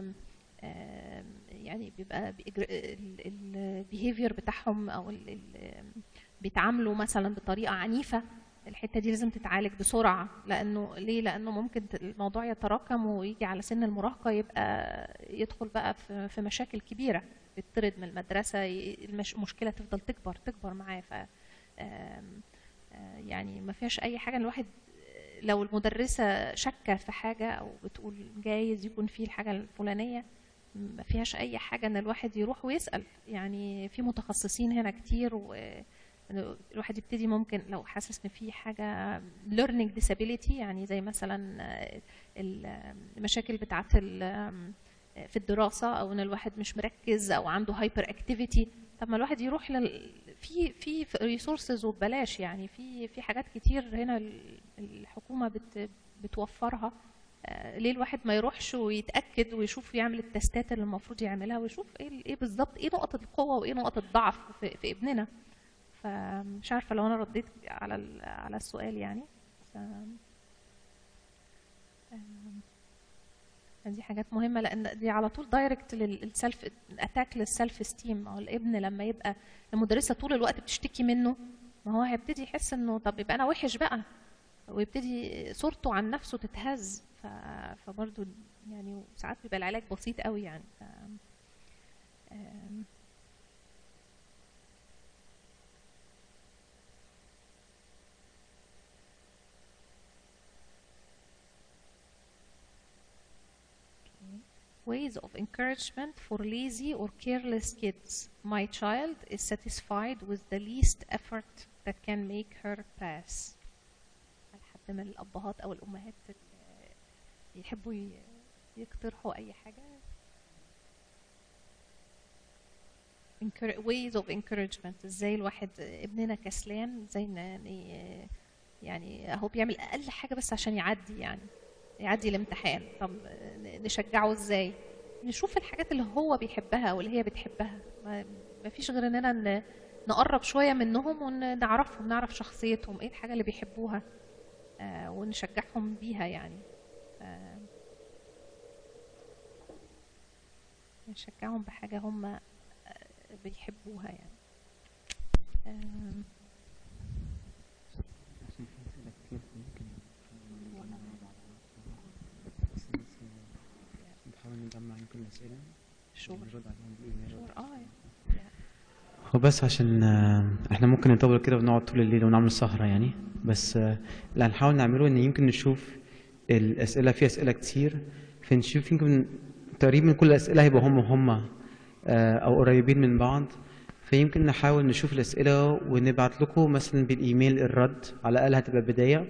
يعني بيبقى البيهيفير بتاعهم او بيتعاملوا مثلا بطريقة عنيفة، الحتة دي لازم تتعالج بسرعة. لأنه ليه؟ لأنه ممكن الموضوع يتراكم ويجي على سن المراهقة يبقى يدخل بقى في مشاكل كبيرة، يطرد من المدرسة، المشكلة تفضل تكبر تكبر معاه. ف يعني ما فيهاش أي حاجة. الواحد لو المدرسة شكة في حاجة أو بتقول جايز يكون فيه الحاجة الفلانية، ما فيهاش أي حاجة إن الواحد يروح ويسأل. يعني في متخصصين هنا كتير، و الواحد يبتدي ممكن لو حاسس ان في حاجه learning disability، يعني زي مثلا المشاكل بتاعه في الدراسه، او ان الواحد مش مركز او عنده هايبر اكتيفيتي. طب ما الواحد يروح لل... في في ريسورسز وببلاش. يعني في في حاجات كتير هنا الحكومه بت بتوفرها. ليه الواحد ما يروحش ويتاكد ويشوف يعمل التستات اللي المفروض يعملها، ويشوف ايه ايه بالظبط ايه نقط القوه وايه نقط الضعف في, في ابننا. فمش عارفه لو انا رديت على على السؤال يعني. دي حاجات مهمه، لان دي على طول دايركت للسلف اتاك للسلف استيم. او الابن لما يبقى المدرسه طول الوقت بتشتكي منه، ما هو هيبتدي يحس انه طب يبقى انا وحش بقى، ويبتدي صورته عن نفسه تتهز. فبرضه يعني ساعات بيبقى العلاج بسيط قوي يعني. ف... Ways of encouragement for lazy or careless kids. My child is satisfied with the least effort that can make her pass. حد من الأبهات أو الأمهات يحبوا يقترحوا أي حاجة؟ Ways of encouragement. إزاي الواحد ابننا كسلان، إزاي يعني أهو بيعمل أقل حاجة بس عشان يعدي، يعني يعدي الامتحان. طب نشجعه ازاي؟ نشوف الحاجات اللي هو بيحبها او اللي هي بتحبها. ما فيش غير اننا نقرب شويه منهم ونعرفهم، نعرف شخصيتهم، ايه الحاجه اللي بيحبوها، آه ونشجعهم بيها يعني. آه نشجعهم بحاجه هم بيحبوها يعني. آه نجمع يمكن الأسئلة شور نرد عليهم بالإيميل. شور اه هو بس عشان احنا ممكن نطول كده ونقعد طول الليل ونعمل سهرة يعني، بس اللي هنحاول نعمله ان يمكن نشوف الأسئلة، في أسئلة كتير، فنشوف يمكن تقريبا كل الأسئلة هيبقى هم هم أو قريبين من بعض. فيمكن نحاول نشوف الأسئلة ونبعت لكم مثلا بالإيميل الرد، على الأقل هتبقى بداية.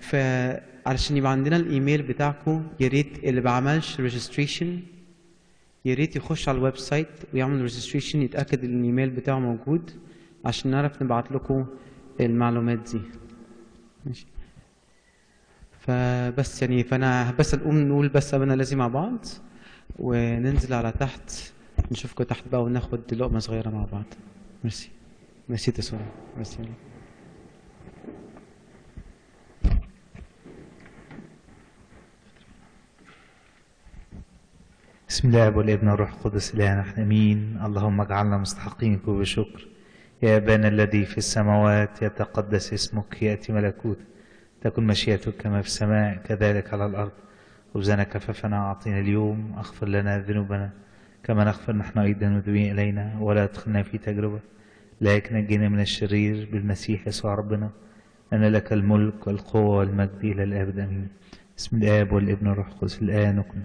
فعلشان يبقى عندنا الايميل بتاعكم، يا ريت اللي ما عملش ريجستريشن يا ريت يخش على الويب سايت ويعمل ريجستريشن، يتاكد ان الايميل بتاعه موجود عشان نعرف نبعت لكم المعلومات دي. ماشي. فبس يعني فانا بس نقوم نقول بس ابنا لازم مع بعض وننزل على تحت، نشوفكم تحت بقى وناخد لقمه صغيره مع بعض. ميرسي. ميرسي تسوني. ميرسي. بسم الله والابن والروح القدس الآن نحن امين. اللهم اجعلنا مستحقين بشكر. يا ابانا الذي في السماوات يتقدس اسمك، ياتي ملكوتك، تكن مشيئتك كما في السماء كذلك على الارض. خبزنا كفافنا اعطينا اليوم، اغفر لنا ذنوبنا كما نغفر نحن ايضا المذنبين الينا، ولا تدخلنا في تجربه لكن نجينا من الشرير بالمسيح يسوع ربنا، أن لك الملك والقوة والمجد إلى الأبد آمين. بسم الآب والابن والروح القدس الآن وكنا.